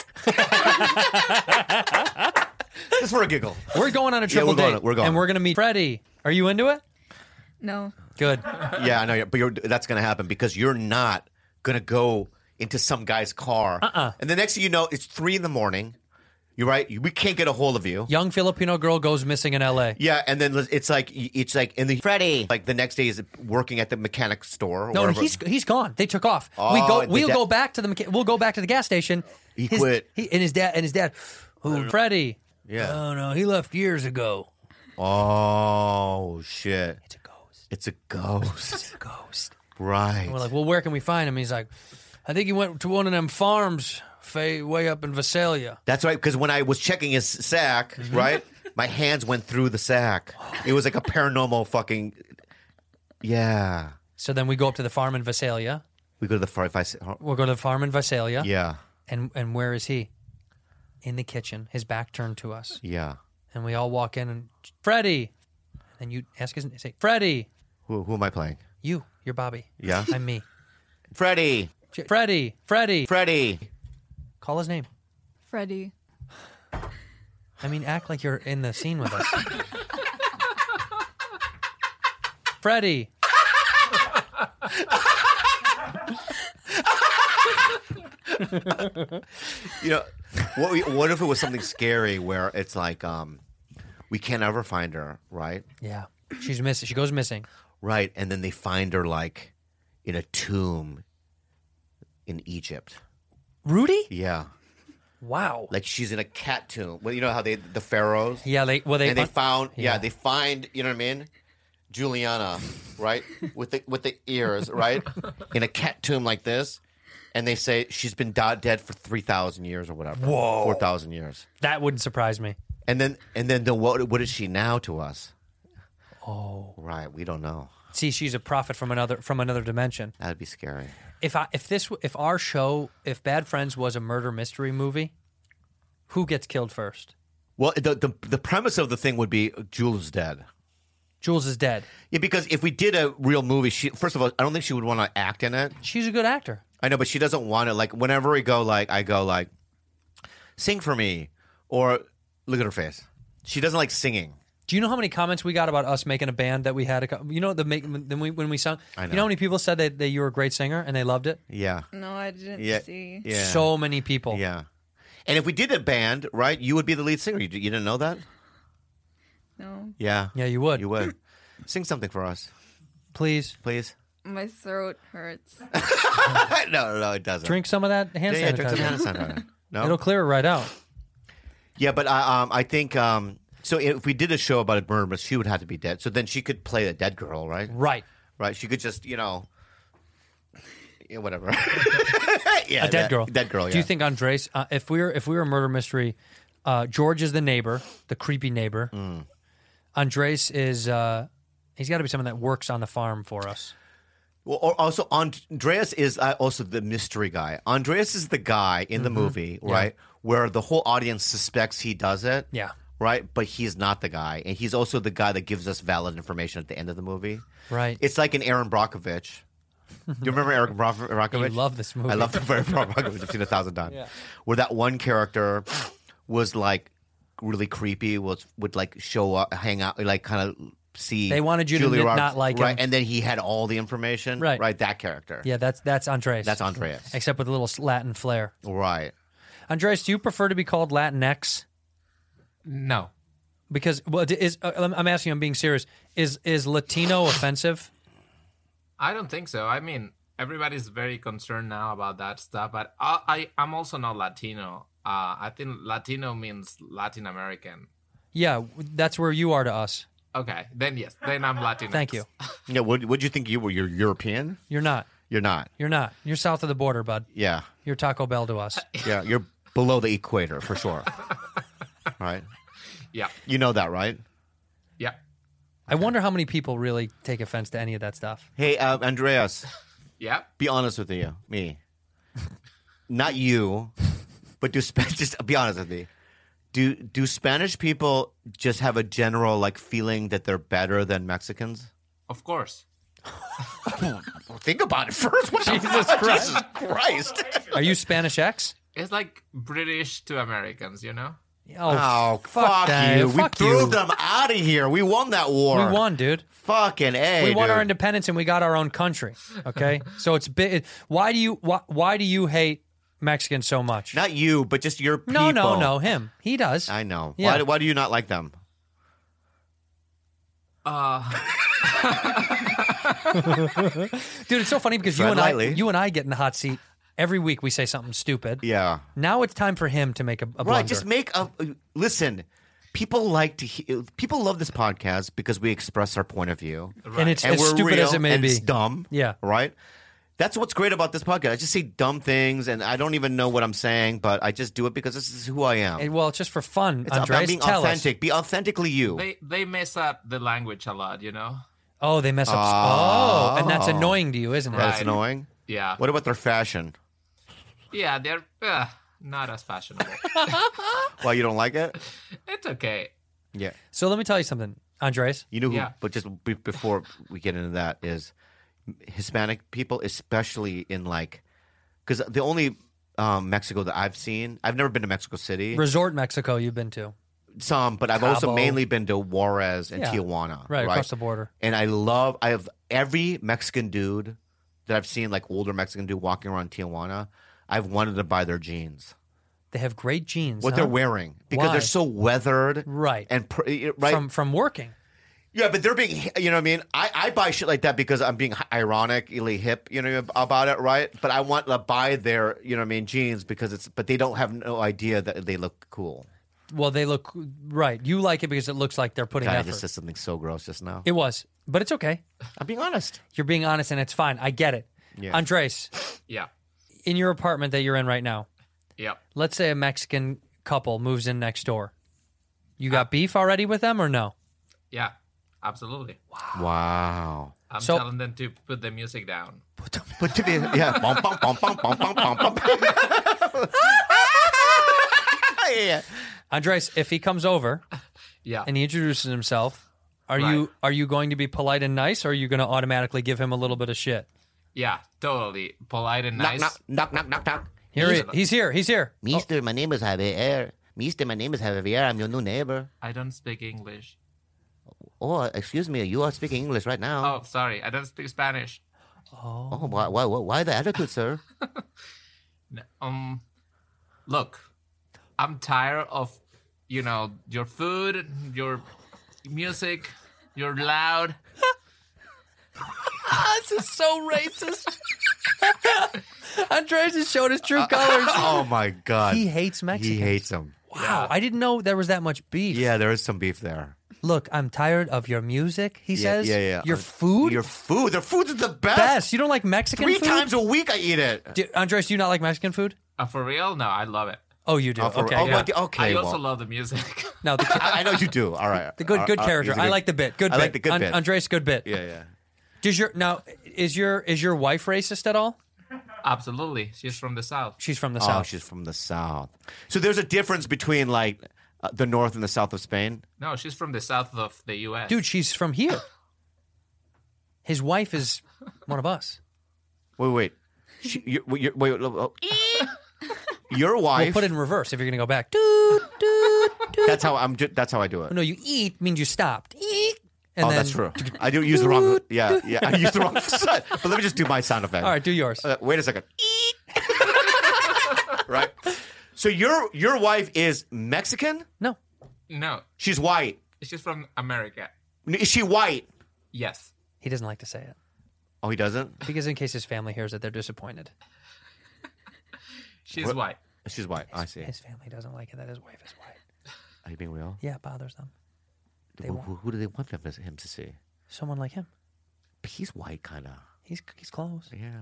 just for a giggle. We're going on a triple we're going- date. we're going. And we're going to meet Freddie. Are you into it? No. Good. Yeah, I know, but you're, that's going to happen because you're not going to go into some guy's car, Uh-uh. and the next thing you know, it's three in the morning. You're right. We can't get a hold of you. Young Filipino girl goes missing in L A. Yeah, and then it's like it's like in the Freddie. Like the next day is working at the mechanic store. Or No, wherever. he's he's gone. They took off. we Oh, go. the We'll da- go back to the. mecha- We'll go back to the gas station. He His- quit. He, and his dad. And his dad. Who? Freddie. Yeah. Oh no, he left years ago. Oh shit! It's a ghost. It's a ghost. It's a ghost. Right. And we're like, well, where can we find him? He's like, I think he went to one of them farms, fa- way up in Visalia. That's right, because when I was checking his sack, Mm-hmm. right, my hands went through the sack. It was like a paranormal fucking. Yeah. So then we go up to the farm in Visalia. We go to the far. If I, say- We'll go to the farm in Visalia. yeah. And and where is he? In the kitchen, his back turned to us. Yeah. And we all walk in and Freddie. And you ask his say, Freddie. Who, who am I playing? You, you're Bobby. Yeah. I'm me. Freddie. Freddie, Freddie. Freddie. Call his name. Freddie. I mean, act like you're in the scene with us. Freddie. You know, what, we, what if it was something scary where it's like, um, we can't ever find her, right? Yeah. She's missing. She goes missing. Right. And then they find her like in a tomb in Egypt. Rudy? Yeah. Wow. Like she's in a cat tomb. Well, you know how they, the pharaohs? Yeah, they well they, and they found yeah. yeah. they find, you know what I mean, Juliana, right, with the with the ears, right, in a cat tomb like this, and they say she's been da- dead for three thousand years or whatever. Whoa. Four thousand years. that wouldn't surprise me. And then and then the what what is she now to us? Oh. Right, we don't know. See, she's a prophet from another from another dimension. That'd be scary. If I if this if our show if Bad Friends was a murder mystery movie, who gets killed first? Well, the the, the premise of the thing would be Jules is dead. Jules is dead. Yeah, because if we did a real movie, she first of all, I don't think she would want to act in it. She's a good actor. I know, but she doesn't want it. Like whenever we go, like I go, like sing for me, or look at her face. She doesn't like singing. Do you know how many comments we got about us making a band that we had? A, co- you know the make when we when we sung. I know. You know how many people said that, that you were a great singer and they loved it. Yeah, No, I didn't yeah, see. yeah. So many people. Yeah, And if we did a band, right, you would be the lead singer. You, you didn't know that? No. Yeah. Yeah, you would. You would. Sing something for us, Please please. My throat hurts. no, no, it doesn't. drink some of that hand yeah, yeah, sanitizer. drink some hand sanitizer. No? It'll clear it right out. Yeah, but I, um, I think um, so. If we did a show about a murder, she would have to be dead. So then she could play a dead girl, right? Right. Right. She could just, you know, yeah, whatever. yeah, A dead girl. Dead girl. Yeah. Do you think Andres, uh, if we were if we were a murder mystery, uh, George is the neighbor, the creepy neighbor. Mm. Andres is uh, he's got to be someone that works on the farm for us. Well, or also Andreas is uh, also the mystery guy. Andreas is the guy in the movie, right, where the whole audience suspects he does it. Yeah. Right, but he's not the guy, and he's also the guy that gives us valid information at the end of the movie. Right. It's like an Aaron Brockovich. Do you remember Aaron Bro- Brockovich? You love this movie. I love the Aaron Brockovich. I've seen it a thousand times. Yeah. Where that one character was like really creepy, was would like show up, hang out, like kind of see. They wanted you to Julia n- Roberts, not like right? him. And then he had all the information, Right. Right, that character. Yeah, that's that's Andres. That's Andreas. Except with a little Latin flair. Right. Andres, do you prefer to be called Latinx? No. Because well, is uh, I'm I'm asking. I'm being serious. Is is Latino offensive? I don't think so. I mean, everybody's very concerned now about that stuff, but I, I I'm also not Latino. Uh, I think Latino means Latin American. Yeah, that's where you are to us. Okay, then yes, then I'm Latinx. Thank you. Yeah. Would Would you think you were? You're European? You're not. You're not. You're not. You're south of the border, bud. Yeah. You're Taco Bell to us. Yeah. You're below the equator for sure. Right. Yeah, You know that, right? yeah. I wonder how many people really take offense to any of that stuff. Hey, uh, Andreas, Yeah. be honest with you, me, not you, but do Sp- just be honest with me. Do do Spanish people just have a general like feeling that they're better than Mexicans? Of course. Think about it first. What Jesus the- Christ. Jesus Christ! Are you Spanish X? It's like British to Americans, you know? Oh, fuck, that. you! Fuck we threw you. them out of here. We won that war. We won, dude. Fucking A. We won dude. our independence and we got our own country. Okay, so it's big. Why do you why, why do you hate Mexicans so much? Not you, but just your people. no, no, no. Him. He does. I know. Yeah. Why, why do you not like them? Uh, Dude, it's so funny because you Tread and lightly. I, you and I get in the hot seat every week. We say something stupid. Yeah. Now it's time for him to make a, a blunder. Right, just make a listen. People like to he- people love this podcast because we express our point of view, and it's and as we're stupid real as it may and be. it's dumb. Yeah. right. That's what's great about this podcast. I just say dumb things, and I don't even know what I'm saying, but I just do it because this is who I am. Hey, well, it's just for fun. it's Andres, about being tell authentic. Be authentically you. they they mess up the language a lot, you know? us. Oh, they mess up. Oh. Oh, and that's annoying to you, isn't it? That's Right. annoying. Yeah. What about their fashion? Yeah, they're uh, not as fashionable. Why you don't like it? It's okay. Yeah. So let me tell you something, Andres. You know who? Yeah. But just be- before we get into that, is Hispanic people, especially in like, because the only um, Mexico that I've seen, I've never been to Mexico City. Resort Mexico, you've been to. Some, but I've also Cabo. mainly been to Juarez and Yeah. Tijuana. Right, across the border. And I love, I have every Mexican dude that I've seen, like older Mexican dude walking around Tijuana, I've wanted to buy their jeans. They have great jeans. What huh? they're wearing. Because Why? they're so weathered. Right. And, pr- right. From from working. Yeah, but they're being, you know what I mean? I, I buy shit like that because I'm being ironically hip, you know, about it, right? But I want to buy their, you know what I mean, jeans because it's, but they don't have no idea that they look cool. Well, they look right. You like it because it looks like they're putting God, I effort. just said something so gross just now. It was, but it's okay. I'm being honest. You're being honest, and it's fine. I get it. Yeah. Andres, Yeah. in your apartment that you're in right now, Yeah. let's say a Mexican couple moves in next door. You got beef already with them or no? Yeah. Absolutely. Wow. I'm So- telling them to put the music down. But to be, yeah. Bum, bum, bum, bum, bum, bum, bum, bum. Yeah. Andres, if he comes over Yeah. and he introduces himself, are Right. you are you going to be polite and nice, or are you going to automatically give him a little bit of shit? Yeah. Totally. Polite and Knock, nice. knock, knock, knock, knock, knock. Here he, he's here. He's here. Mister, my name is Javier. Mister, my name is Javier. I'm your new neighbor. I don't speak English. Oh, excuse me. You are speaking English right now. Oh, sorry. I don't speak Spanish. Oh, why, why, why the attitude, sir? N- Um, look, I'm tired of, you know, your food, your music, you're loud. This is so racist. Andres has showed his true colors. Oh my God. He hates Mexicans. He hates them. Wow, Yeah. I didn't know there was that much beef. Yeah, there is some beef there. Look, I'm tired of your music, he Yeah, says. yeah, yeah. Your Uh, food? Your food. Their food's the best. best. You don't like Mexican Three food? times a week I eat it. Do, Andres, do you not like Mexican food? Uh, for real? No, I love it. Oh, you do. Oh, for- okay. oh, yeah. well, okay, I well. also love the music. No, the, I, I know you do. All right. the good good Uh, uh, character. he's a I good- like the bit. Good I bit. like the good An- bit. Andres, good bit. Yeah, yeah. Does your now is your is your wife racist at all? Absolutely. She's from the South. She's from the Oh, south. she's from the south. So there's a difference between like uh, the north and the south of Spain. No, she's from the south of the U S. Dude, she's from here. His wife is one of us. Wait, wait. She, you, wait, wait, wait, oh. Your wife. We'll put it in reverse if you're gonna go back. Doot, doot, doot. That's how I'm. ju- That's how I do it. No, you eat means you stopped. Eat. And Oh, then, that's true. I do use the wrong. Yeah, yeah. I use the wrong side. But let me just do my sound effect. All right, do yours. Uh, wait a second. Right. So your your wife is Mexican? No. No, She's white. she's from America. Is she white? Yes. He doesn't like to say it. Oh, he doesn't. Because in case his family hears it, they're disappointed. She's What? white. She's white. I see. His family doesn't like it that his wife is white. Are you being real? Yeah, it bothers them. They Who, want who, who do they want them, him to see? someone like him. He's white, kind of. He's he's close. Yeah.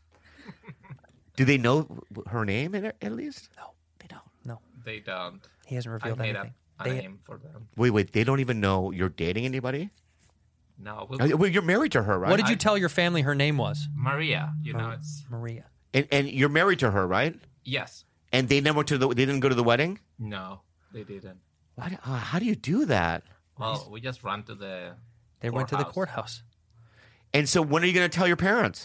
Do they know her name at, at least? No, they don't. No, They don't. he hasn't I revealed made anything. up a They, name for them. Wait, wait. They don't even know you're dating anybody? No, Oh, we- well, you're married to her, right? what did you I- tell your family her name was? Maria. You know, it's Maria. And, and you're married to her, right? yes. And they never went to the. They didn't go to the wedding. No, they didn't. Why, uh, how do you do that? Well, we just ran to the. They went to the courthouse. courthouse. And so, when are you going to tell your parents?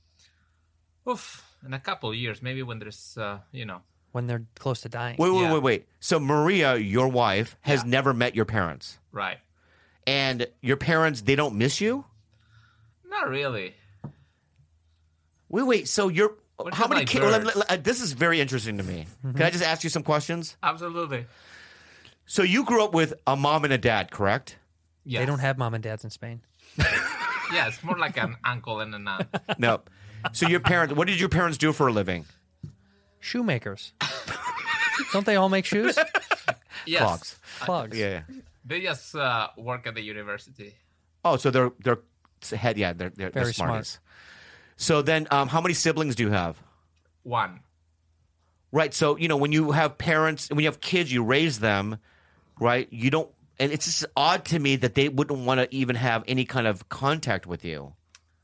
Oof, in a couple of years, maybe when there's, uh, you know, When they're close to dying. Wait, wait, Yeah. wait, wait. So Maria, your wife, has Yeah. never met your parents, right? and your parents, they don't miss you. Not really. Wait, wait. So you're What how about many my kids? birds? uh, this is very interesting to me. Can I just ask you some questions? Absolutely. So you grew up with a mom and a dad, correct? Yes. They don't have mom and dads in Spain. Yeah, it's more like an uncle and an aunt. No. So your parents, what did your parents do for a living? Shoemakers. Don't they all make shoes? Yes. Clogs. Clogs. Yeah. yeah. They just uh, work at the university. Oh, so they're they're head. Yeah, they're they're, they're Very smart. smarties. So then, um, how many siblings do you have? One. Right. So, you know, when you have parents, when you have kids, you raise them, right? You don't, and it's just odd to me that they wouldn't want to even have any kind of contact with you.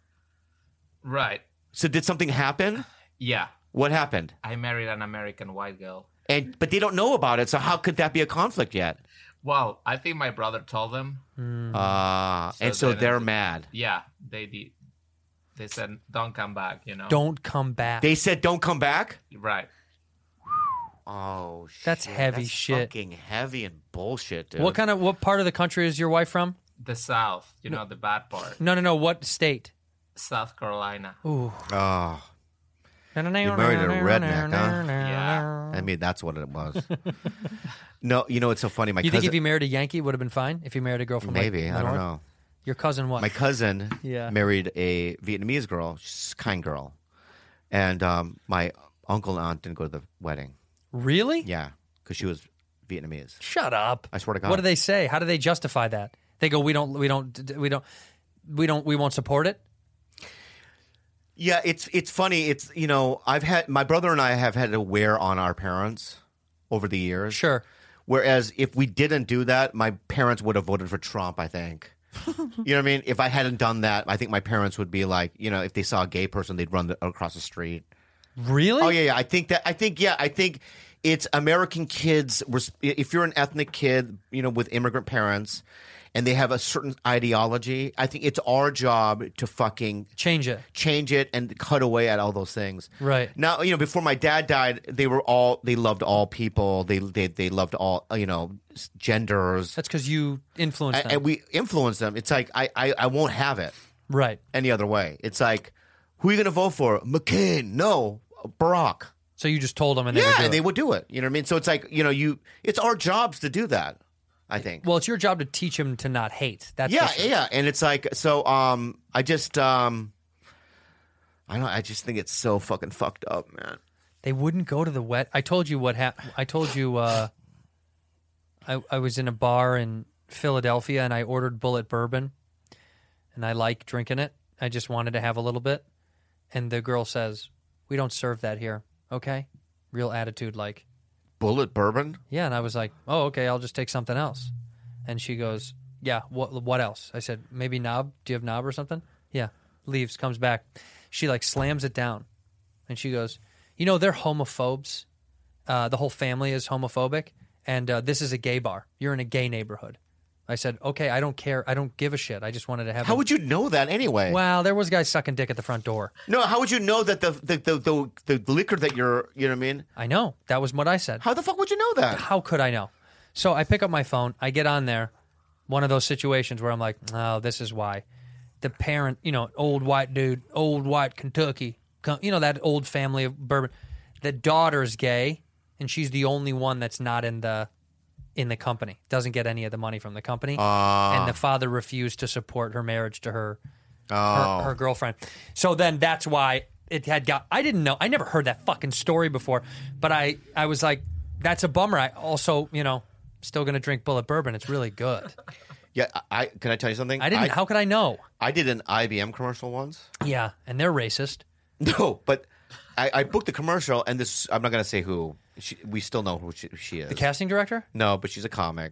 Right. So, did something happen? Yeah. What happened? I married an American white girl. And but they don't know about it. So, how could that be a conflict yet? Well, I think my brother told them. Uh, So and so then they're it's- mad. Yeah, they did. They said, "Don't come back." You know. Don't come back. They said, "Don't come back." Right. Oh, shit. That's heavy That's shit. Fucking heavy and bullshit, dude. What kind of what part of the country is your wife from? The South. You know, the bad part. No, no, no. What state? South Carolina. Ooh. Oh, You married a redneck, huh? Yeah. I mean, that's what it was. No, you know, it's so funny. My You cousin, think if you married a Yankee, it would have been fine? If you married a girl from like, maybe the I don't north? know. Your cousin what? My cousin Yeah. married a Vietnamese girl. She's a kind girl, and um, my uncle and aunt didn't go to the wedding. Really? Yeah, because she was Vietnamese. Shut up. I swear to God. What do they say? How do they justify that? They go, we don't, we don't, we don't, we don't, we won't support it. Yeah, it's it's funny. It's you know, I've had my brother and I have had to wear on our parents over the years. Sure. Whereas if we didn't do that, my parents would have voted for Trump, I think. You know what I mean? If I hadn't done that, I think my parents would be like, you know, if they saw a gay person, they'd run the, across the street. Really? Oh, yeah, yeah. I think that, I think, yeah, I think it's American kids. res- If you're an ethnic kid, you know, with immigrant parents and they have a certain ideology, I think it's our job to fucking Change it. change it and cut away at all those things. Right. Now, you know, before my dad died, they were all they loved all people. They they they loved all you know s- genders, That's because you influenced and, them. and we influenced them. It's like I, I I won't have it right. any other way. It's like who are you going to vote for? McCain? No, Barack. So you just told them and they would Yeah, do and it. they would do it. You know what I mean? So it's like, you know, you it's our jobs to do that, I think. Well, it's your job to teach him to not hate. That's yeah, for sure. yeah. And it's like, so um, I just, um, I don't know, I just think it's so fucking fucked up, man. They wouldn't go to the wet. I told you what happened. I told you uh, I, I was in a bar in Philadelphia and I ordered Bullet Bourbon and I like drinking it. I just wanted to have a little bit. And the girl says, we don't serve that here. Okay? Real attitude like. Bullet Bourbon? Yeah, and I was like, oh, okay, I'll just take something else. And she goes, yeah, what what else? I said, maybe knob? Do you have knob or something? Yeah. Leaves, comes back. She like slams it down. And she goes, you know, they're homophobes. Uh, the whole family is homophobic. And uh, this is a gay bar. You're in a gay neighborhood. I said, okay, I don't care. I don't give a shit. I just wanted to have How a- would you know that anyway? Well, there was guys sucking dick at the front door. No, how would you know that the the, the, the, the liquor that you're, you know what I mean? I know. That was what I said. How the fuck would you know that? How could I know? So I pick up my phone. I get on there. One of those situations where I'm like, oh, this is why. The parent, you know, old white dude, old white Kentucky, co- you know, that old family of bourbon. The daughter's gay, and she's the only one that's not in the in the company. Doesn't get any of the money from the company. Uh, and the father refused to support her marriage to her, oh. her her girlfriend. So then that's why it had got. I didn't know. I never heard that fucking story before. But I I was like, that's a bummer. I also, you know, still gonna drink Bullet Bourbon. It's really good. Yeah, I can I tell you something? I didn't. how could I know? I did an I B M commercial once. Yeah, and they're racist. No, but I, I booked the commercial, and this I'm not going to say who. She, we still know who she, she is. The casting director? No, but she's a comic.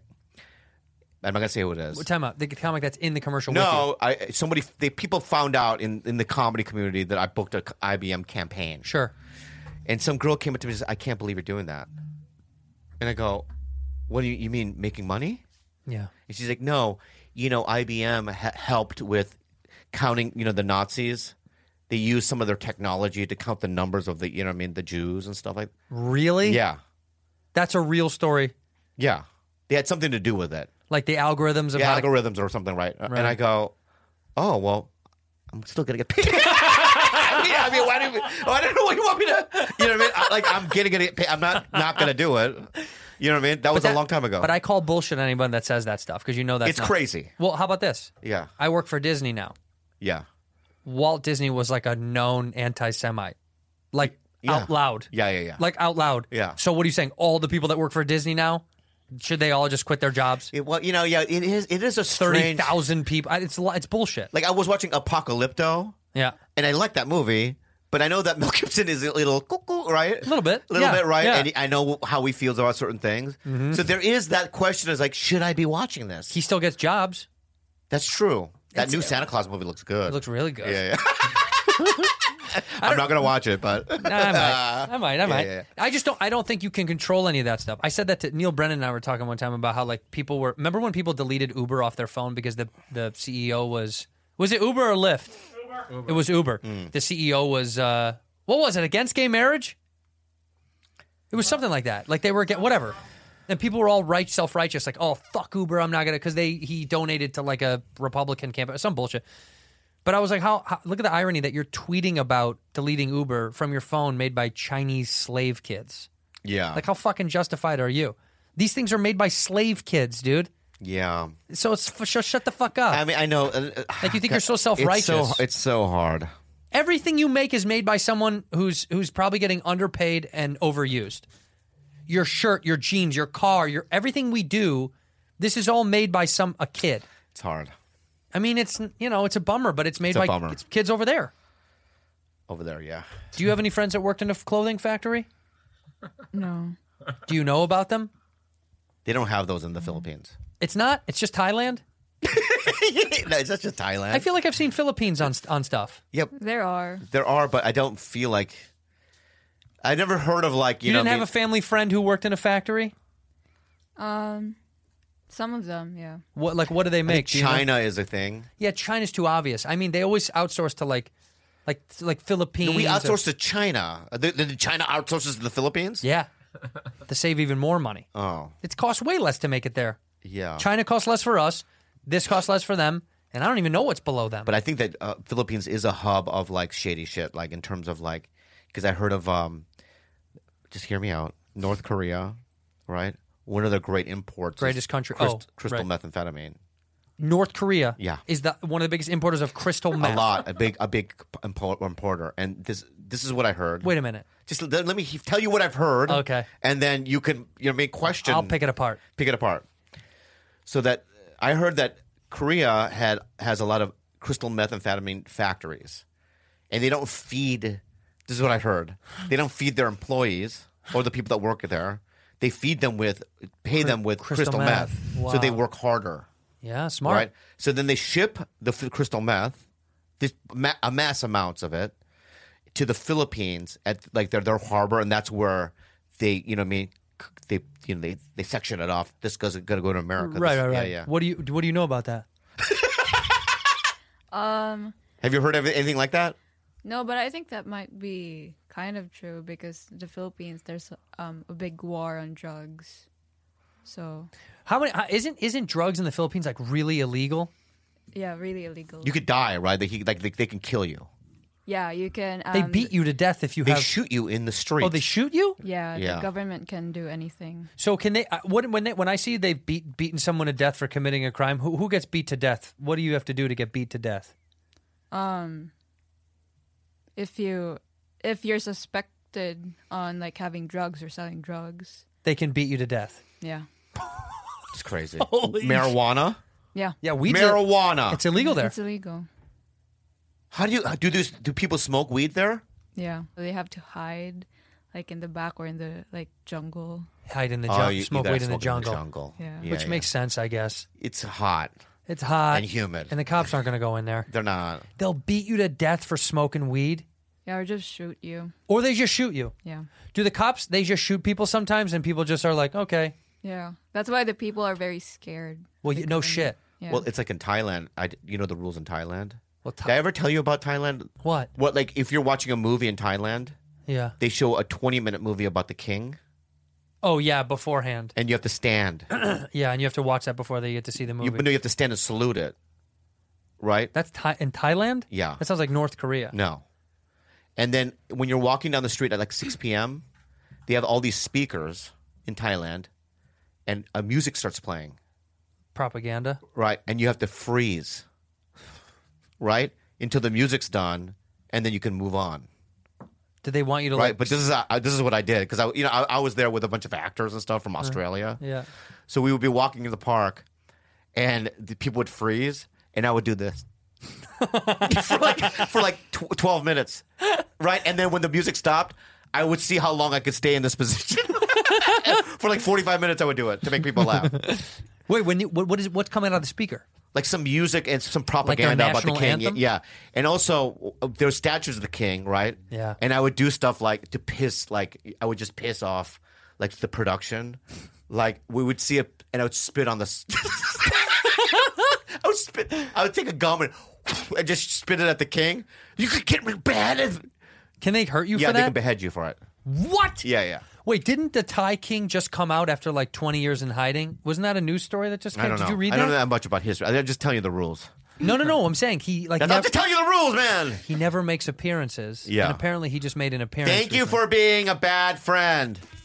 I'm not going to say who it is. What time out? The comic that's in the commercial. with No, I somebody they people found out in, in the comedy community that I booked a I B M campaign. you? Sure. And some girl came up to me and said, "I can't believe you're doing that." And I go, "What do you, you mean making money?" Yeah. And she's like, "No, you know, I B M ha- helped with counting, you know, the Nazis. They used some of their technology to count the numbers of the, you know what I mean, the Jews and stuff like that." Really? Yeah. That's a real story. Yeah. They had something to do with it. Like the algorithms of The how to- algorithms or something, right? Right. And I go, "Oh, well, I'm still going to get paid." I mean, why do you, oh, I don't know what you want me to, you know what I mean? I, like, I'm getting to get paid. I'm not, not going to do it. You know what I mean? That was But that- a long time ago. But I call bullshit anyone that says that stuff because you know that's It's not- crazy. Well, how about this? Yeah. I work for Disney now. Yeah. Walt Disney was like a known anti-Semite, like Yeah. out loud. Yeah, yeah, yeah. Like out loud. Yeah. So what are you saying? All the people that work for Disney now, should they all just quit their jobs? It, well, you know, yeah, it is, it is a Thirty strange... thousand people. I- It's a lot- it's bullshit. Like, I was watching Apocalypto, Yeah. and I like that movie, but I know that Mel Gibson is a little cuckoo, right? A little bit. A little Yeah, bit, right? yeah. And I know how he feels about certain things. So there is that question is like, should I be watching this? He still gets jobs. That's true. That It's- new Santa Claus movie looks good. It looks really good. Yeah, yeah. I'm not going to watch it, but... I might. I might. I might. yeah, yeah. I just don't. I don't think you can control any of that stuff. I said that to Neil Brennan and I were talking one time about how like people were. Remember when people deleted Uber off their phone because the the C E O was was it Uber or Lyft? Uber. It was Uber. Mm. The C E O was uh, what was it against gay marriage? It was something like that. Like they were against, whatever. And people were all right, self-righteous, like, oh, fuck Uber, I'm not going to, because they he donated to like a Republican campaign, some bullshit. But I was like, how, how? Look at the irony that you're tweeting about deleting Uber from your phone made by Chinese slave kids. Yeah. Like, how fucking justified are you? These things are made by slave kids, dude. Yeah. So it's f- sh- shut the fuck up. I mean, I know. uh, Like, you think you're so self-righteous. It's so, it's so hard. Everything you make is made by someone who's who's probably getting underpaid and overused. Your shirt, your jeans, your car, your everything we do, this is all made by some a kid. It's hard. I mean, it's you know, it's a bummer, but it's made It's a by bummer. it's kids over there. Over there, yeah. Do you have any friends that worked in a clothing factory? No. Do you know about them? They don't have those in the Philippines. It's not. It's just Thailand. No, it's not just Thailand. I feel like I've seen Philippines on on stuff. Yep, There are. there are, but I don't feel like. I never heard of like you, You, know. didn't have me- a family friend who worked in a factory. Um, some of them, yeah. What like what do they I think make? Do you know? China is a thing. Yeah, China's too obvious. I mean, they always outsource to like, like like Philippines. No, we or- outsource to China. Uh, Did did China outsources to the Philippines? Yeah, to save even more money. Oh, It costs way less to make it there. yeah. China costs less for us. This costs less for them, and I don't even know what's below them. But I think that uh, Philippines is a hub of like shady shit, like in terms of like, because I heard of um, just hear me out. North Korea, right? One of the great imports, Greatest country- crystal, oh, crystal right. methamphetamine. North Korea Yeah. is the one of the biggest importers of crystal meth. A lot, a big, a big import- importer. And this, this is what I heard. Wait a minute. Just let, let me he- tell you what I've heard. Okay. And then you can, you know, make question. I'll pick it apart. Pick it apart. So that I heard that Korea had has a lot of crystal methamphetamine factories, and they don't feed. This is what I heard. They don't feed their employees or the people that work there. They feed them with, pay them with crystal crystal, meth. meth, so they Wow. work harder. Yeah, smart. Right. So then they ship the f- crystal meth, this ma- a mass amounts of it, to the Philippines at like their their harbor, and that's where they, you know, what I mean, c- they, you know, they they section it off. This goes going to go to America. Right, This- right, yeah, right. Yeah. What do you What do you know about that? Um, Have you heard of anything like that? no, but I think that might be kind of true because the Philippines, there's um a big war on drugs. So How many? how- Isn't Isn't drugs in the Philippines like really illegal? yeah, really illegal. You could die, right? They like they, they can kill you. yeah, you can. Um, They beat you to death if you They have. shoot you in the street. Oh, they shoot you. Yeah, Yeah. the government can do anything. So can they? uh, What when they, when I see they've beat beaten someone to death for committing a crime? Who who gets beat to death? What do you have to do to get beat to death? Um, if you if you're suspected on like having drugs or selling drugs, They can beat you to death. yeah, It's crazy. Holy Marijuana. yeah, Yeah, we Marijuana. It's illegal there. it's illegal. How do you do this? Do people smoke weed there? Yeah, they have to hide, like in the back or in the like jungle. Hide in the Oh, jungle, you- you smoke gotta weed in the smoke jungle, Yeah. Yeah, which yeah. makes sense, I guess. It's hot It's hot and humid. and the cops aren't going to go in there. They're not. They'll beat you to death for smoking weed, Yeah, or just shoot you. or they just shoot you. Yeah, Do the cops? They just shoot people sometimes, and people just are like, okay, yeah. That's why the people are very scared. well, you, no shit. Yeah. Well, it's like in Thailand. I, you know the rules in Thailand. Well, Did I ever tell you about Thailand? what? What, like, if you're watching a movie in Thailand, Yeah. they show a twenty minute movie about the king, Oh yeah, beforehand. and you have to stand. Yeah, and you have to watch that before they get to see the movie. You, no, you have to stand and salute it. Right? That's Thai- in Thailand. Yeah. That sounds like North Korea. No. And then when you're walking down the street at like six p.m., they have all these speakers in Thailand, and a music starts playing. Propaganda. Right. And you have to freeze. Right? Until the music's done, and then you can move on. Did they want you to Right. like? But this is uh, this is what I did because I you know I, I was there with a bunch of actors and stuff from Australia. Yeah. So we would be walking in the park, and the people would freeze, and I would do this for like for like tw- twelve minutes, right? And then when the music stopped, I would see how long I could stay in this position. For like forty-five minutes, I would do it to make people laugh. Wait, when you, what, what is what's coming out of the speaker? Like some music and some propaganda about the national king. anthem? Yeah. And also, uh, there's statues of the king, right? Yeah. And I would do stuff like to piss, like, I would just piss off, like, the production. Like, we would see it, and I would spit on the. s- I would spit. I would take a gum and, and just spit it at the king. You could get me beheaded. Can they hurt you Yeah, for they that? can behead you for it. What? Yeah, yeah. Wait, didn't the Thai king just come out after like twenty years in hiding? Wasn't that a news story that just came? I don't Did know. you read I that? don't know that much about history. I'm just telling you the rules. No, no, no. I'm saying he like I'm never, just telling you the rules, man. he never makes appearances. Yeah. And apparently he just made an appearance. Thank you recently. for being a bad friend.